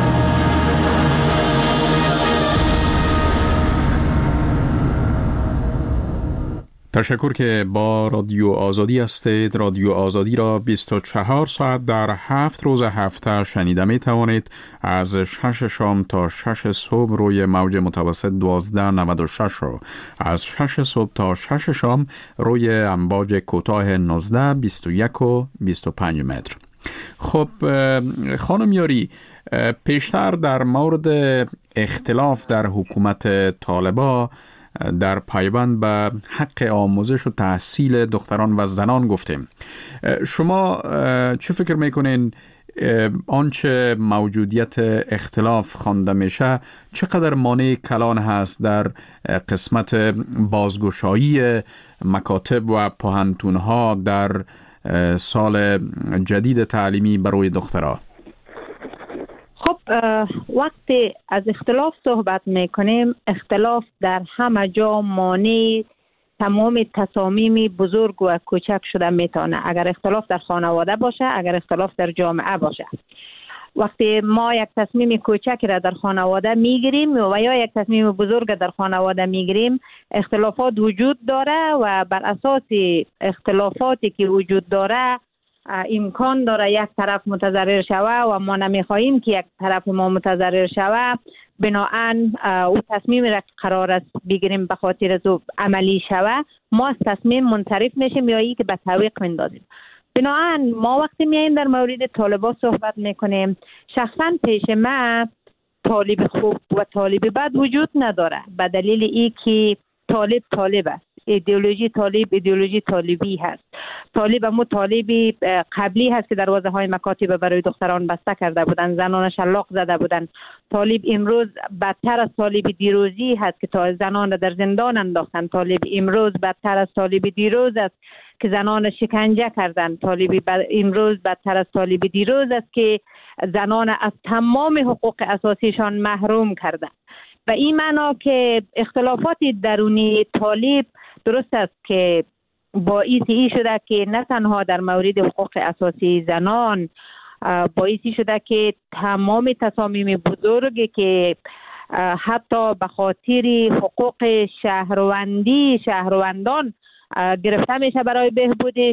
تشکر که با رادیو آزادی هستید. رادیو آزادی را 24 ساعت در 7 روز هفته شنیده می توانید. از 6 شام تا 6 صبح روی موج متوسط 1296 و از 6 صبح تا 6 شام روی امواج کوتاه 19 21 و 25 متر. خب خانم یاری، پیشتر در مورد اختلاف در حکومت طالبان در پیوند به حق آموزش و تحصیل دختران و زنان گفتیم. شما چه فکر میکنین آنچه موجودیت اختلاف خوانده میشه چقدر مانع کلان هست در قسمت بازگشایی مکاتب و پوهنتونها در سال جدید تعلیمی برای دخترها؟ خب وقتی از اختلاف صحبت میکنیم، اختلاف در همه جا مانع تمام تصامیم بزرگ و کوچک شده میتونه. اگر اختلاف در خانواده باشه، اگر اختلاف در جامعه باشه. وقتی ما یک تصمیم کوچکی را در خانواده میگیریم و یا یک تصمیم بزرگ در خانواده میگیریم، اختلافات وجود داره و بر اساس اختلافاتی که وجود داره امکان داره یک طرف متضرر شوه و ما نمیخواهیم که یک طرف ما متضرر شوه. بناهن او تصمیم را قرار است بگیریم به خاطر از عملی شوه، ما از تصمیم منصرف میشیم یا ای که به تعویق میندازیم. بناهن ما وقتی میاییم در مورد طالبان صحبت میکنیم، شخصا پیش ما طالب خوب و طالب بد وجود نداره، به دلیل ای که طالب است. ایدئولوژی طالبی هست. طالب همون طالبی قبلی هست که دروازه های مکاتب برای دختران بسته کرده بودن، زنان شلاق زده بودن. طالب امروز بدتر از طالب دیروزی هست که تا زنان در زندان انداختن. طالب امروز بدتر از طالب دیروز است که زنان شکنجه کردن. طالب امروز بدتر از طالب دیروز است که زنان از تمام حقوق اساسیشان محروم کردن. و این معنا که اختلافات درونی طالب درست است که باعثی شده که نه تنها در مورد حقوق اساسی زنان، باعثی شده که تمام تصامیم بزرگی که حتی به خاطر حقوق شهروندان گرفته میشه برای بهبودش،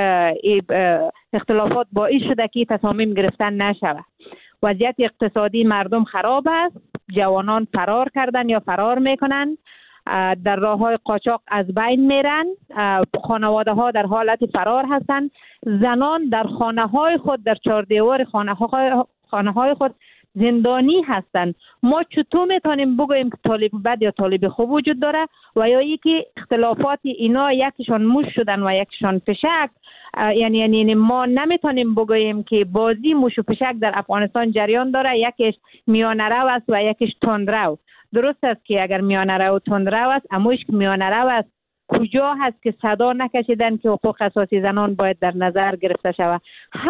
اختلافات باعث شده که تصامیم گرفتن نشود. وضعیت اقتصادی مردم خراب است، جوانان فرار کردن یا فرار میکنن، در راه‌های قاچاق از بین میرن، خانواده ها در حالت فرار هستن، زنان در خانه‌های خود، در چهار دیوار خانه‌های خود زندانی هستن. ما چطور میتونیم بگوییم که طالب بد یا طالب خوب وجود داره و یا یکی اختلافات اینا یکیشان موش شدن و یکیشان فشک؟ یعنی ما نمیتونیم بگوییم که بازی موش و فشک در افغانستان جریان داره، یکیش میانه رو است و یکیش تندرو. درست است که اگر میانه رو و تندرو است، اموش که میانه رو است کجا هست که صدا نکشیدن که حقوق اساسی زنان باید در نظر گرفته شود؟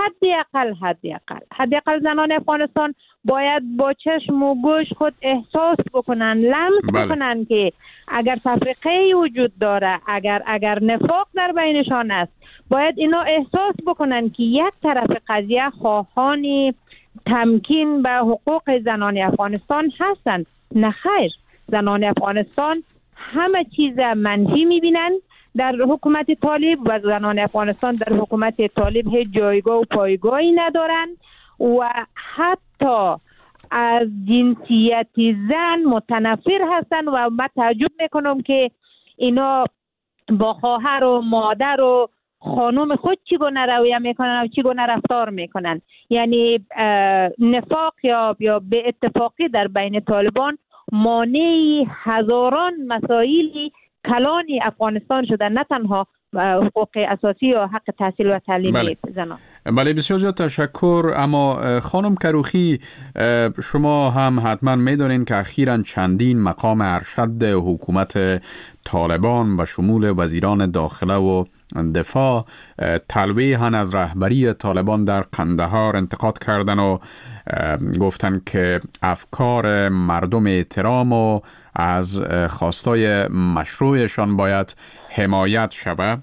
حداقل زنان افغانستان باید با چشم و گوش خود احساس بکنن، لمس بکنن که اگر تفریقه وجود داره، اگر نفاق در بینشان است، باید اینا احساس بکنن که یک طرف قضیه خواهان تمکین به حقوق زنان افغانستان هستند. نه خیر، زنان افغانستان همه چیز منفی میبینن در حکومت طالب و زنان افغانستان در حکومت طالب هیچ جایگاه و پایگاهی ندارن و حتی از جنسیت زن متنفر هستن و من تعجب میکنم که اینا با خواهر و مادر و خانم خود چگونه رویه میکنن و چگونه رفتار میکنن. یعنی نفاق یا به اتفاقی در بین طالبان مانع هزاران مسائل کلان افغانستان شده، نه تنها حقوق اساسی یا حق تحصیل و تعلیم زنان. بله، بسیار زیاد تشکر. اما خانم کروخی، شما هم حتما میدونین که اخیراً چندین مقام ارشد حکومت طالبان و شمول وزیران داخله و دفاع تلویحاً از رهبری طالبان در قندهار انتقاد کردن و گفتن که افکار مردم احترام و از خواستای مشروعشان باید حمایت شود.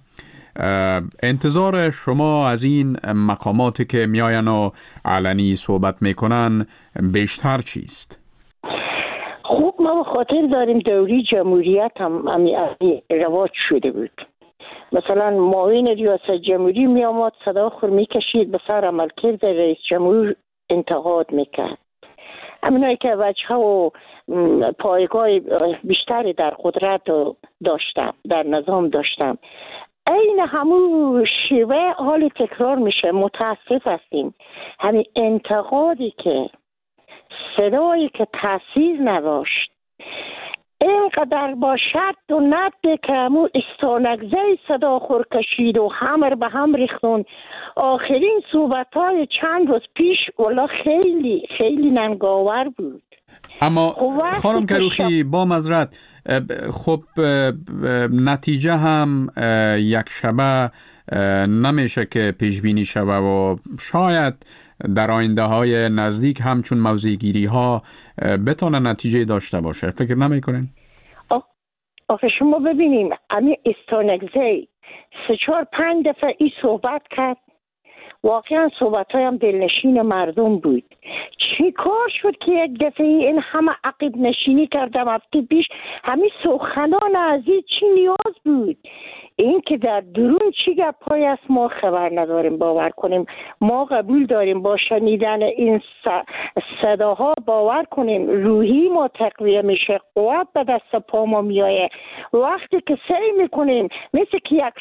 انتظار شما از این مقاماتی که میاین و علنی صحبت میکنن بیشتر چیست؟ خوب، ما خاطر داریم دوری جمهوریت هم رواج شده بود. مثلا معاون ریاست جمهوری می آمد صدا خور می کشید، به سر عملکرد رئیس جمهور انتقاد میکرد. همینایی که وجه و پایگاه بیشتری در قدرت داشتم، در نظام داشتم، این همون شیوه حال تکرار میشه. متاسف هستیم همین انتقادی که صدایی که تاثیر نداشت اینقدر با شرط و نده که همون استانگزه صدا خور کشید و همر به هم ریختون. آخرین صحبت‌های چند روز پیش والا خیلی خیلی ننگاور بود. اما خانم کروخی، با معذرت، خب نتیجه هم یک شبه نمیشه که پیش بینی شوه و شاید در آینده های نزدیک همچون موضع‌گیری ها بتونه نتیجه داشته باشه. فکر نمی کنین؟ آخه شما ببینیم امی استانگزه 3-4-5 دفعه ای صحبت کرد، واقعا صحبت‌های هم دلنشین مردم بود. چی کار شد که یک دفعه این همه عقب نشینی کردم؟ هفته پیش همین سخنان از این چی نیاز بود؟ این که در درون چی گپ‌های است ما خبر نداریم. باور کنیم ما قبول داریم با شنیدن این صداها باور کنیم روحی ما تقویه میشه، قوت به دست پا ما میایه. وقتی که سعی میکنیم مثل که یک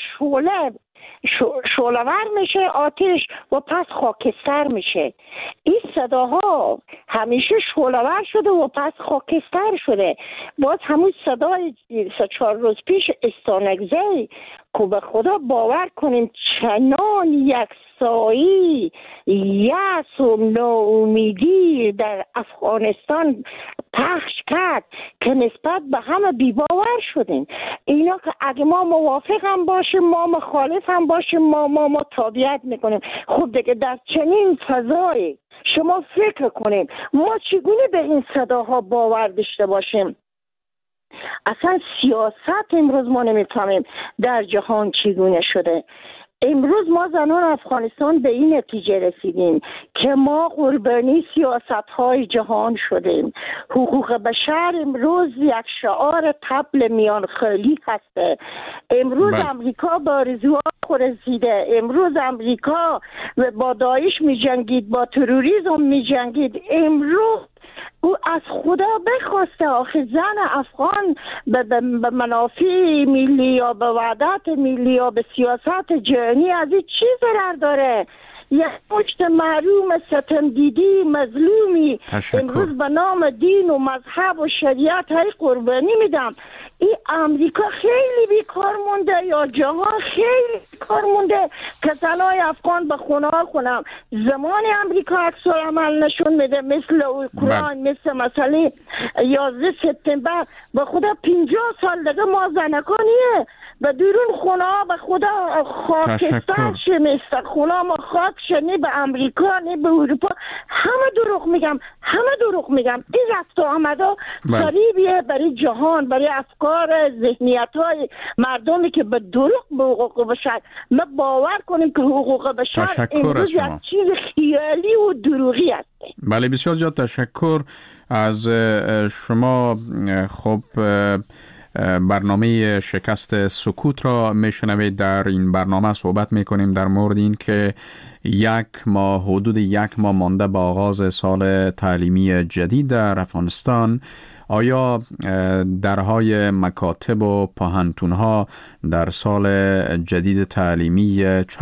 شعله‌ور میشه آتش و پس خاکستر میشه. این صداها همیشه شعله‌ور شده و پس خاکستر شده. باز همون صدای 3-4 روز پیش استانگزه که به خدا باور کنیم چنان یک سایی یأس و ناامیدی در افغانستان پخش کرد که نسبت به همه بی‌باور شدیم. اینا که اگه ما موافق هم باشیم، ما مخالف هم باشیم، ما تابعیت میکنیم. خب دیگه در چنین فضایی شما فکر کنیم ما چگونه به این صداها باور داشته باشیم؟ اصلا سیاست امروز ما نمیفهمیم در جهان چگونه شده. امروز ما زنان افغانستان به این نتیجه رسیدیم که ما قربانی سیاست‌های جهان شدیم. حقوق بشر امروز یک شعار طبل میان خیلی هسته. امروز امریکا با رضوان رسیده. امروز امریکا با داعش می جنگید، با تروریسم می جنگید. امروز او از خدا بخواسته آخه زن افغان به منافع ملی یا به وحدت ملی یا به سیاست جهانی از این چی ضرر داره؟ یک مجت محروم ستم دیدی مظلومی امروز به نام دین و مذهب و شریعت های قربانی میدم. این امریکا خیلی بیکار مونده یا جهان خیلی بیکار مونده که زنای افغان به خونه ها خونم. زمان امریکا عکس العمل نشون میده مثل اوکراین، مثل مسئله 11 سپتامبر. به خدا 50 سال دیگه ما زنکانیه به درون خونه ها به خدا خاکستر شمیسته. خونه ما خاک شنی به امریکا نی به اروپا. همه دروغ میگم. این رفت و آمده فریبیه برای جهان، برای افکار ذهنیت های مردمی که به دروغ به حقوق بشر. ما باور کنیم که حقوق بشر امروز یک چیز خیالی و دروغی است. بله، بسیار زیاد تشکر از شما. خب برنامه شکست سکوت را میشنوید. در این برنامه صحبت میکنیم در مورد این که حدود یک ماه مانده با آغاز سال تعلیمی جدید در افغانستان، آیا درهای مکاتب و پاهنتونها در سال جدید تعلیمی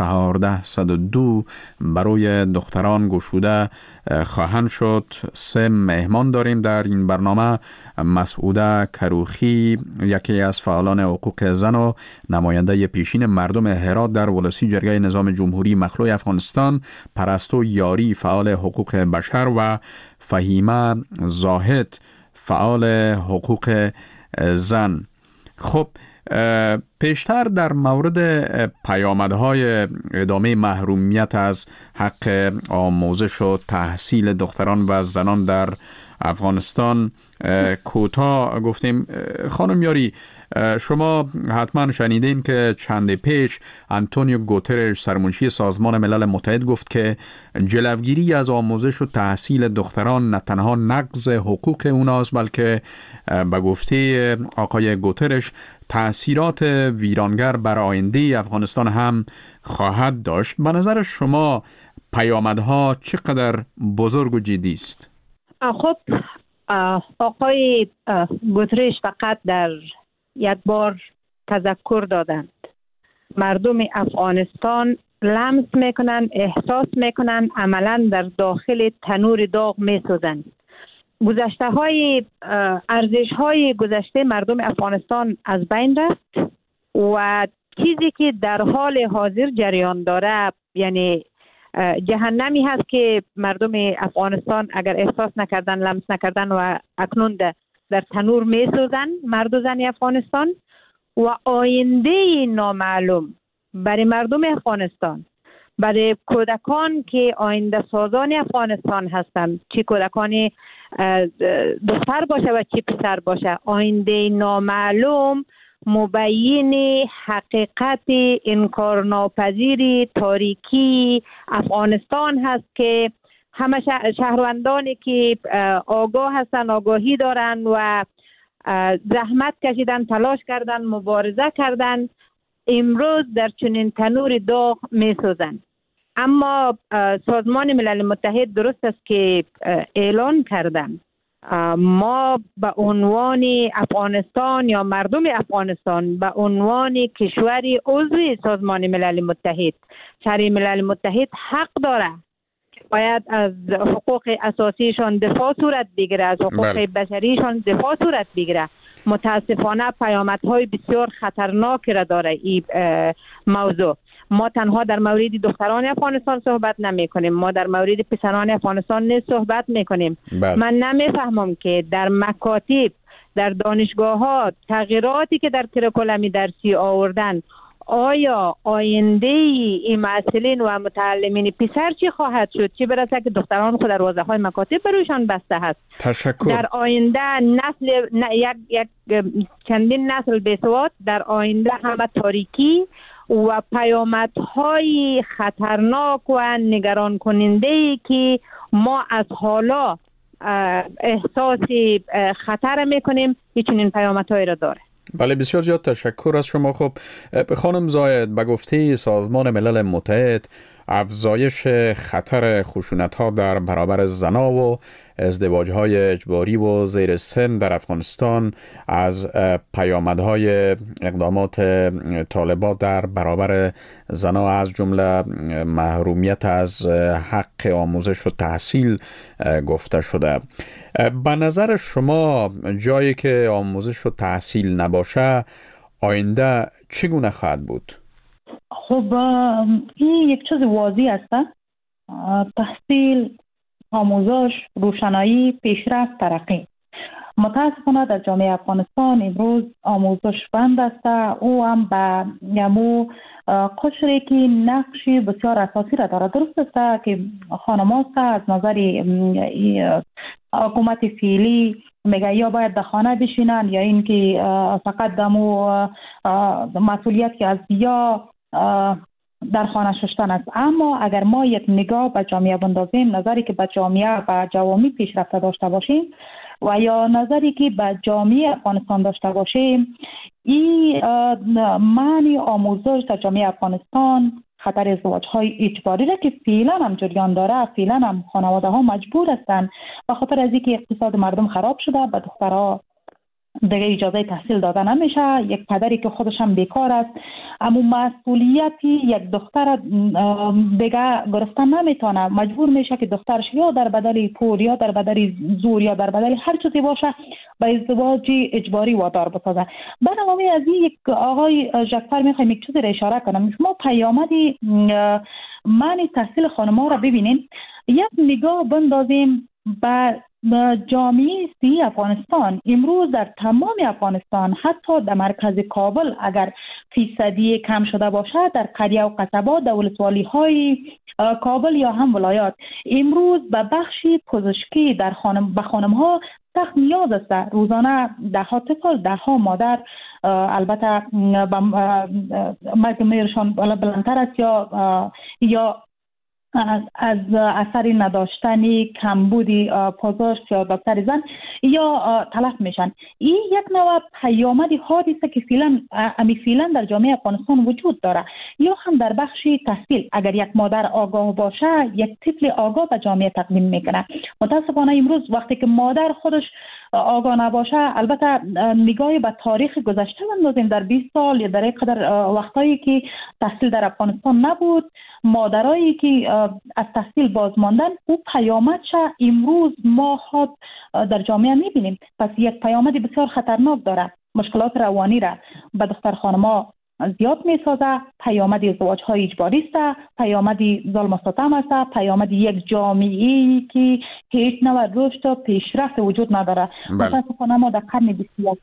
1402 برای دختران گشوده خواهند شد؟ 3 مهمان داریم در این برنامه: مسعوده کروخی، یکی از فعالان حقوق زن و نماینده پیشین مردم هرات در ولسی جرگه نظام جمهوری مخلوع افغانستان، پرستو یاری، فعال حقوق بشر، و فهیمه زاهد، فعال حقوق زن. خب پیشتر در مورد پیامدهای ادامه محرومیت از حق آموزش و تحصیل دختران و زنان در افغانستان کوتاه گفتیم. خانم یاری، شما حتما شنیدین که چند پیش آنتونیو گوترش، سرمنشی سازمان ملل متحد، گفت که جلوگیری از آموزش و تحصیل دختران نه تنها نقض حقوق اوناست، بلکه به گفته آقای گوترش تأثیرات ویرانگر بر آینده افغانستان هم خواهد داشت. به نظر شما پیامدها چقدر بزرگ و جدی است؟ خب آقای گوترش فقط در یک بار تذکر دادند. مردم افغانستان لمس میکنن، احساس میکنن، عملا در داخل تنور داغ میسوزند. گذشته های ارزش های گذشته مردم افغانستان از بین رفت و چیزی که در حال حاضر جریان داره یعنی جهنمی هست که مردم افغانستان اگر احساس نکردن، لمس نکردن و اکنون در تنور میسوزن مرد و زن افغانستان و آینده نامعلوم برای مردم افغانستان، برای کودکان که آینده سازان افغانستان هستند، چه کودکان دختر باشه و چه پسر باشه، آینده نامعلوم مبین حقیقت انکارناپذیر تاریکی افغانستان هست که همه شهروندانی که آگاه هستن، آگاهی دارن و زحمت کشیدن، تلاش کردن، مبارزه کردن، امروز در چنین تنور داغ میسوزن. اما سازمان ملل متحد درست است که اعلان کردن ما به عنوان افغانستان یا مردم افغانستان به عنوان کشوری عضو سازمان ملل متحد، شورای ملل متحد حق داره که باید از حقوق اساسیشان دفاع صورت بگیره، از حقوق بشریشان دفاع صورت بگیره. متاسفانه پیامدهای بسیار خطرناک را داره این موضوع. ما تنها در مورد دختران افغانستان صحبت نمی کنیم، ما در مورد پسران افغانستان نیز صحبت می کنیم. من نمیفهمم که در مکاتب، در دانشگاه ها تغییراتی که در کریکولم درسی آوردن، آیا آینده این معلمین و متعلمین پسر چی خواهد شد؟ چی برسه که دختران خود دروازه های مکاتب بروشان بسته هست. تشکر. در آینده نسل یک چندین نسل بیسواد، در آینده همه تاریکی و پیامدهای خطرناک و نگران کننده که ما از حالا احساس خطر میکنیم این پیامدهای را داره. بله، بسیار زیاد تشکر از شما. خب خانم زاید، به گفته سازمان ملل متحد افزایش خطر خشونت‌ها در برابر زن‌ها و ازدواج‌های اجباری و زیر سن در افغانستان از پیامدهای اقدامات طالبان در برابر زن‌ها از جمله محرومیت از حق آموزش و تحصیل گفته شده. به نظر شما جایی که آموزش و تحصیل نباشه آینده چگونه خواهد بود؟ خب این یک چیز واضح است. تحصیل، آموزش، روشنایی، پیشرفت، ترقی. متاسفانه در جامعه افغانستان امروز آموزش بند است. او هم به یمو قشری که نقشی بسیار اساسی را دارد. درست است که خانم‌ها از نظر حکومت فعلی میگه یا باید در خانه بشینن یا اینکه فقط دمو مسئولیت که از یا در خانه ششتن است. اما اگر ما یک نگاه به جامعه بندازیم، نظری که به جامعه و جوامع پیشرفته داشته باشیم و یا نظری که به جامعه افغانستان داشته باشیم، این معنی آموزش در جامعه افغانستان خطر ازدواج‌های اجباری را که فعلا هم جریان داره، فعلا هم خانواده‌ها مجبور هستند به خاطر از اینکه اقتصاد مردم خراب شده به دخترها دیگه اجازه تحصیل داده نمیشه. یک پدری که خودش هم بیکار است اما مسئولیتی یک دختر دیگه گرفتن نمیتونه، مجبور میشه که دخترش یا در بدل پول یا در بدل زور یا در بدل هر چیزی باشه به ازدواج اجباری وادار بسازه. بنابراین از این یک آقای ژکفر میخوایم یک چیزی را اشاره کنم. شما پیامدی منع تحصیل خانم‌ها را ببینین، یک نگاه بندازیم به جامعه سیاسی افغانستان. امروز در تمام افغانستان حتی در مرکز کابل اگر فیصدی کم شده باشد، در قریه و قصبات در ولسوالی های کابل یا هم ولایات امروز به بخش پزشکی به خانم ها سخت نیاز است. روزانه ده ها طفل، ده ها مادر البته مرگ میرشان بلندتر است یا از اثر نداشتن کمبودی پزشک یا دکتر زن یا تلف میشن. این یک نوع پیامد حادثه که فعلا در جامعه افغانستان وجود داره. یا هم در بخش تحصیل اگر یک مادر آگاه باشه یک طفل آگاه به جامعه تقدیم میکنه. متاسفانه امروز وقتی که مادر خودش آگاه نباشه، البته نگاهی به تاریخ گذشته بندازیم در 20 سال یا در یک قدر وقتایی که تحصیل در افغانستان نبود، مادرایی که از تحصیل باز ماندن، او پیامدش امروز ما در جامعه میبینیم. پس یک پیامد بسیار خطرناک داره. مشکلات روانی را به دختر خانم‌ها زیاد میسازه، پیامد ازدواج‌های اجباری است، پیامد ظلم و ستم است، پیامد یک جامعه‌ای که هیچ نوع رشد و پیشرفت وجود نداره. متأسفانه ما در قرن 21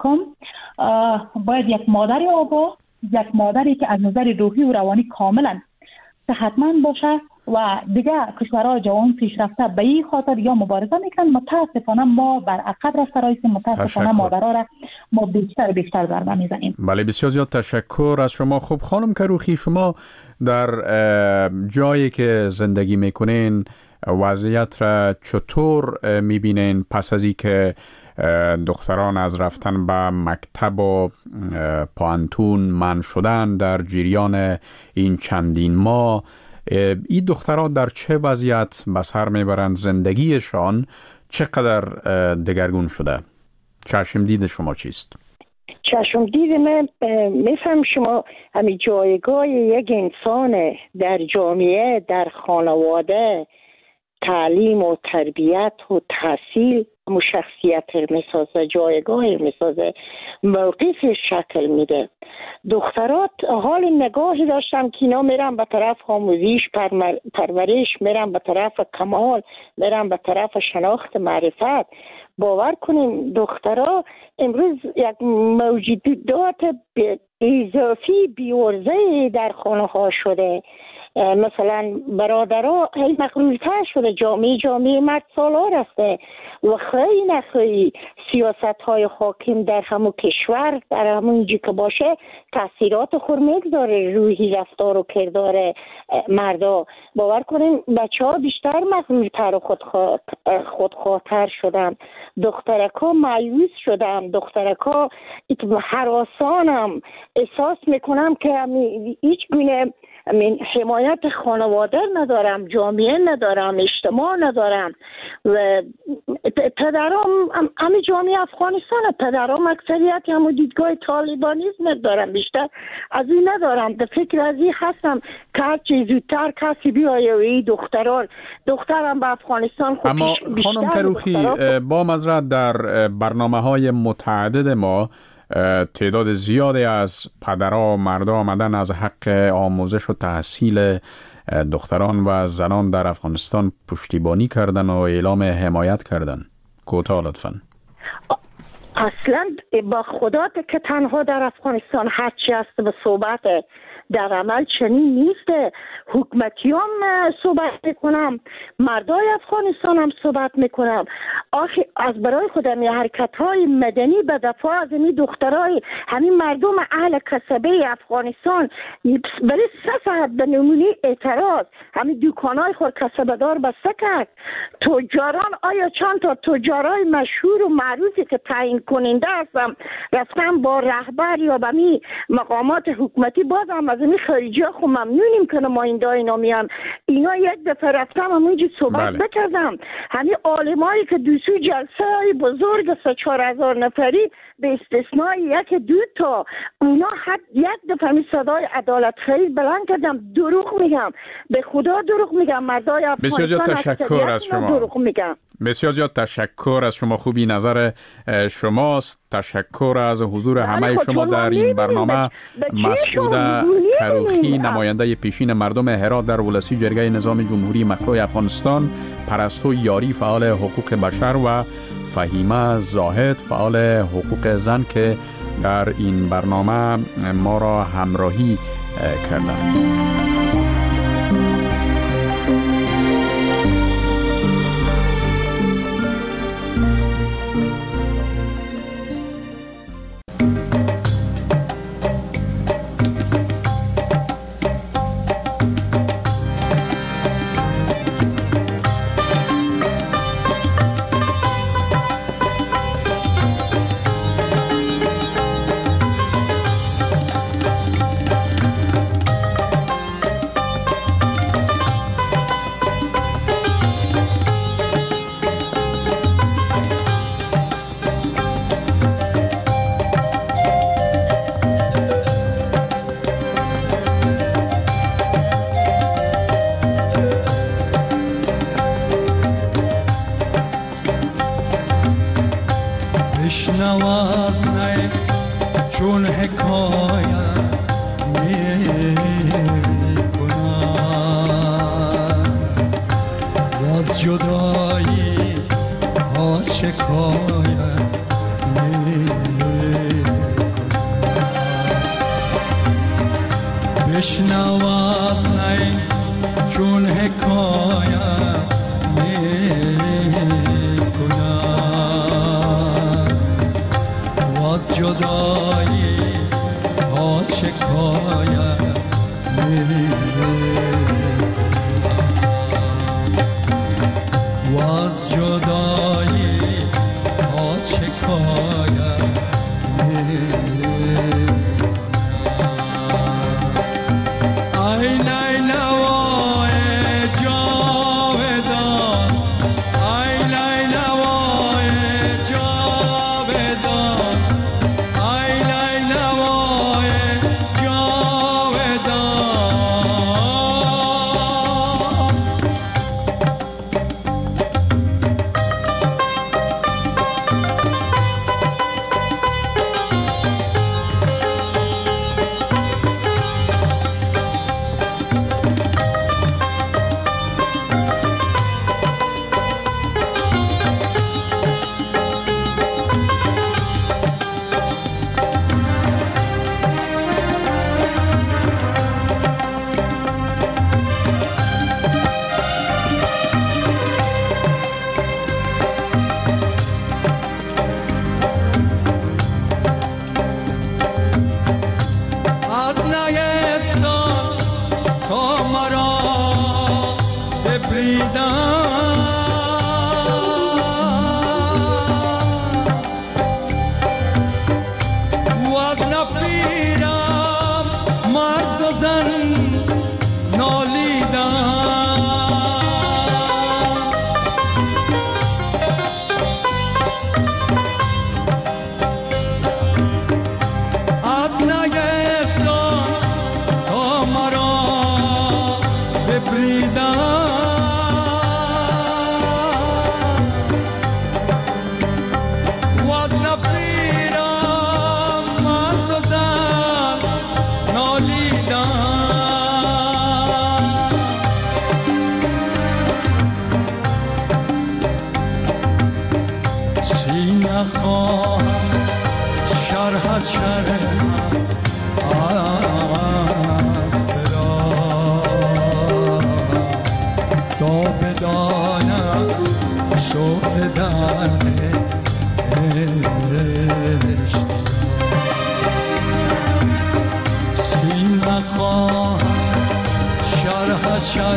باید یک مادری آگاه، یک مادری که از نظر روحی و روانی کاملا صحتمند باشه و دیگه کشورهای جوان پیشرفته به این خاطر یا مبارزه میکنن. متاسفانه ما بر عقب رفته رایسیم. متاسفانه مادرها را ما بیشتر ضربه میزنیم. بله، بسیار زیاد تشکر از شما. خب خانم کروخی، شما در جایی که زندگی میکنین وضعیت را چطور میبینین پس از اینکه دختران از رفتن به مکتب و پانتون منع شدن در جریان این چندین ماه؟ این دختران در چه وضعیت به سر میبرند؟ زندگیشان چقدر دگرگون شده؟ چشم دید شما چیست؟ چشم دید من میفهم شما همین جایگاه یک انسان در جامعه، در خانواده، تعلیم و تربیت و تحصیل شخصیت میسازه، جایگاه میسازه، موقف شکل میده. دخترات حال نگاهی داشتم که اینا میرن به طرف آموزش پرورش، میرن به طرف کمال، میرن به طرف شناخت معرفت. باور کنیم دخترها امروز یک موجودات اضافی بیورزه در خانه ها شده. مثلا برادرها مغرورتر شده، جامعه مرد سالار هسته و خیلی نخیلی سیاست های حاکم در همون کشور، در همون جی که باشه تاثیرات خور میگذاره روحی رفتار و کردار مردا. باور کنیم بچه ها بیشتر مغرورتر و خودخواهتر شدن. دخترکا مایوس شدن، دخترکا هراسانم احساس میکنم که هیچ گونه حمایت خانواده ندارم، جامعه ندارم، اجتماع ندارم. و پدرام همه جامعه افغانستان پدرام اکثریت همون دیدگاه طالبانیزم دارم، بیشتر از این ندارم. در فکر از این هستم که هرچی زودتر کسی بیایه و این دخترم به افغانستان خود. اما خانم کروخی، با معذرت در برنامه‌های متعدد ما تعداد زیادی از پدرها و مردا آمدن از حق آموزش و تحصیل دختران و زنان در افغانستان پشتیبانی کردن و اعلام حمایت کردن. کوتاه لطفاً. اصلا با خدا که تنها در افغانستان هرچی هست به صحبت، در عمل چنین نیست. حکومتیان صحبت میکنم، مردای افغانستان هم صحبت میکنم. از برای خودم حرکت‌های مدنی به دفاع از این دخترای همین مردم اهل کسبه افغانستان برای 3 ساعت به نمونه اعتراض همین دکانای خود کسبه دار بسته کرد. تجاران آیا چند تا تجارای مشهور و معروفی که تعیین کننده هستم رفتن با رهبر یا به می مقامات حکومتی باز هم از این خارجی ها خب ممنونیم که نماینده اینا میان. اینا یک دفعه رفتم همونجی صحبت بکردم همین عالمایی که دوسو جلسه های بزرگ 3-4 هزار نفری به استثنای 1-2 تا اونا یک دفعه می صدای عدالت خواهی بلند کردم. دروغ میگم، به خدا دروغ میگم. مردای افغانستان بسیار تشکر از شما. دروغ میگم. بسیار زیاد تشکر از شما. خوبی نظر شماست. تشکر از حضور همه شما در این برنامه. مسعود کروخی نماینده پیشین مردم هرات در ولسی جرگه نظام جمهوری مکرو افغانستان، پرستو یاری فعال حقوق بشر و فهیمه زاهد فعال حقوق زن که در این برنامه ما را همراهی کردند. چون حکایت میکنم باز جدایی ها شکایت میکنم بشنو از نی چون حکایت میکنم باز جدایی ها شکایت و از جدایی ها شکایت ای نی نوای جاودان ای نی نوای جاودان ای نی نوای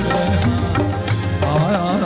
آی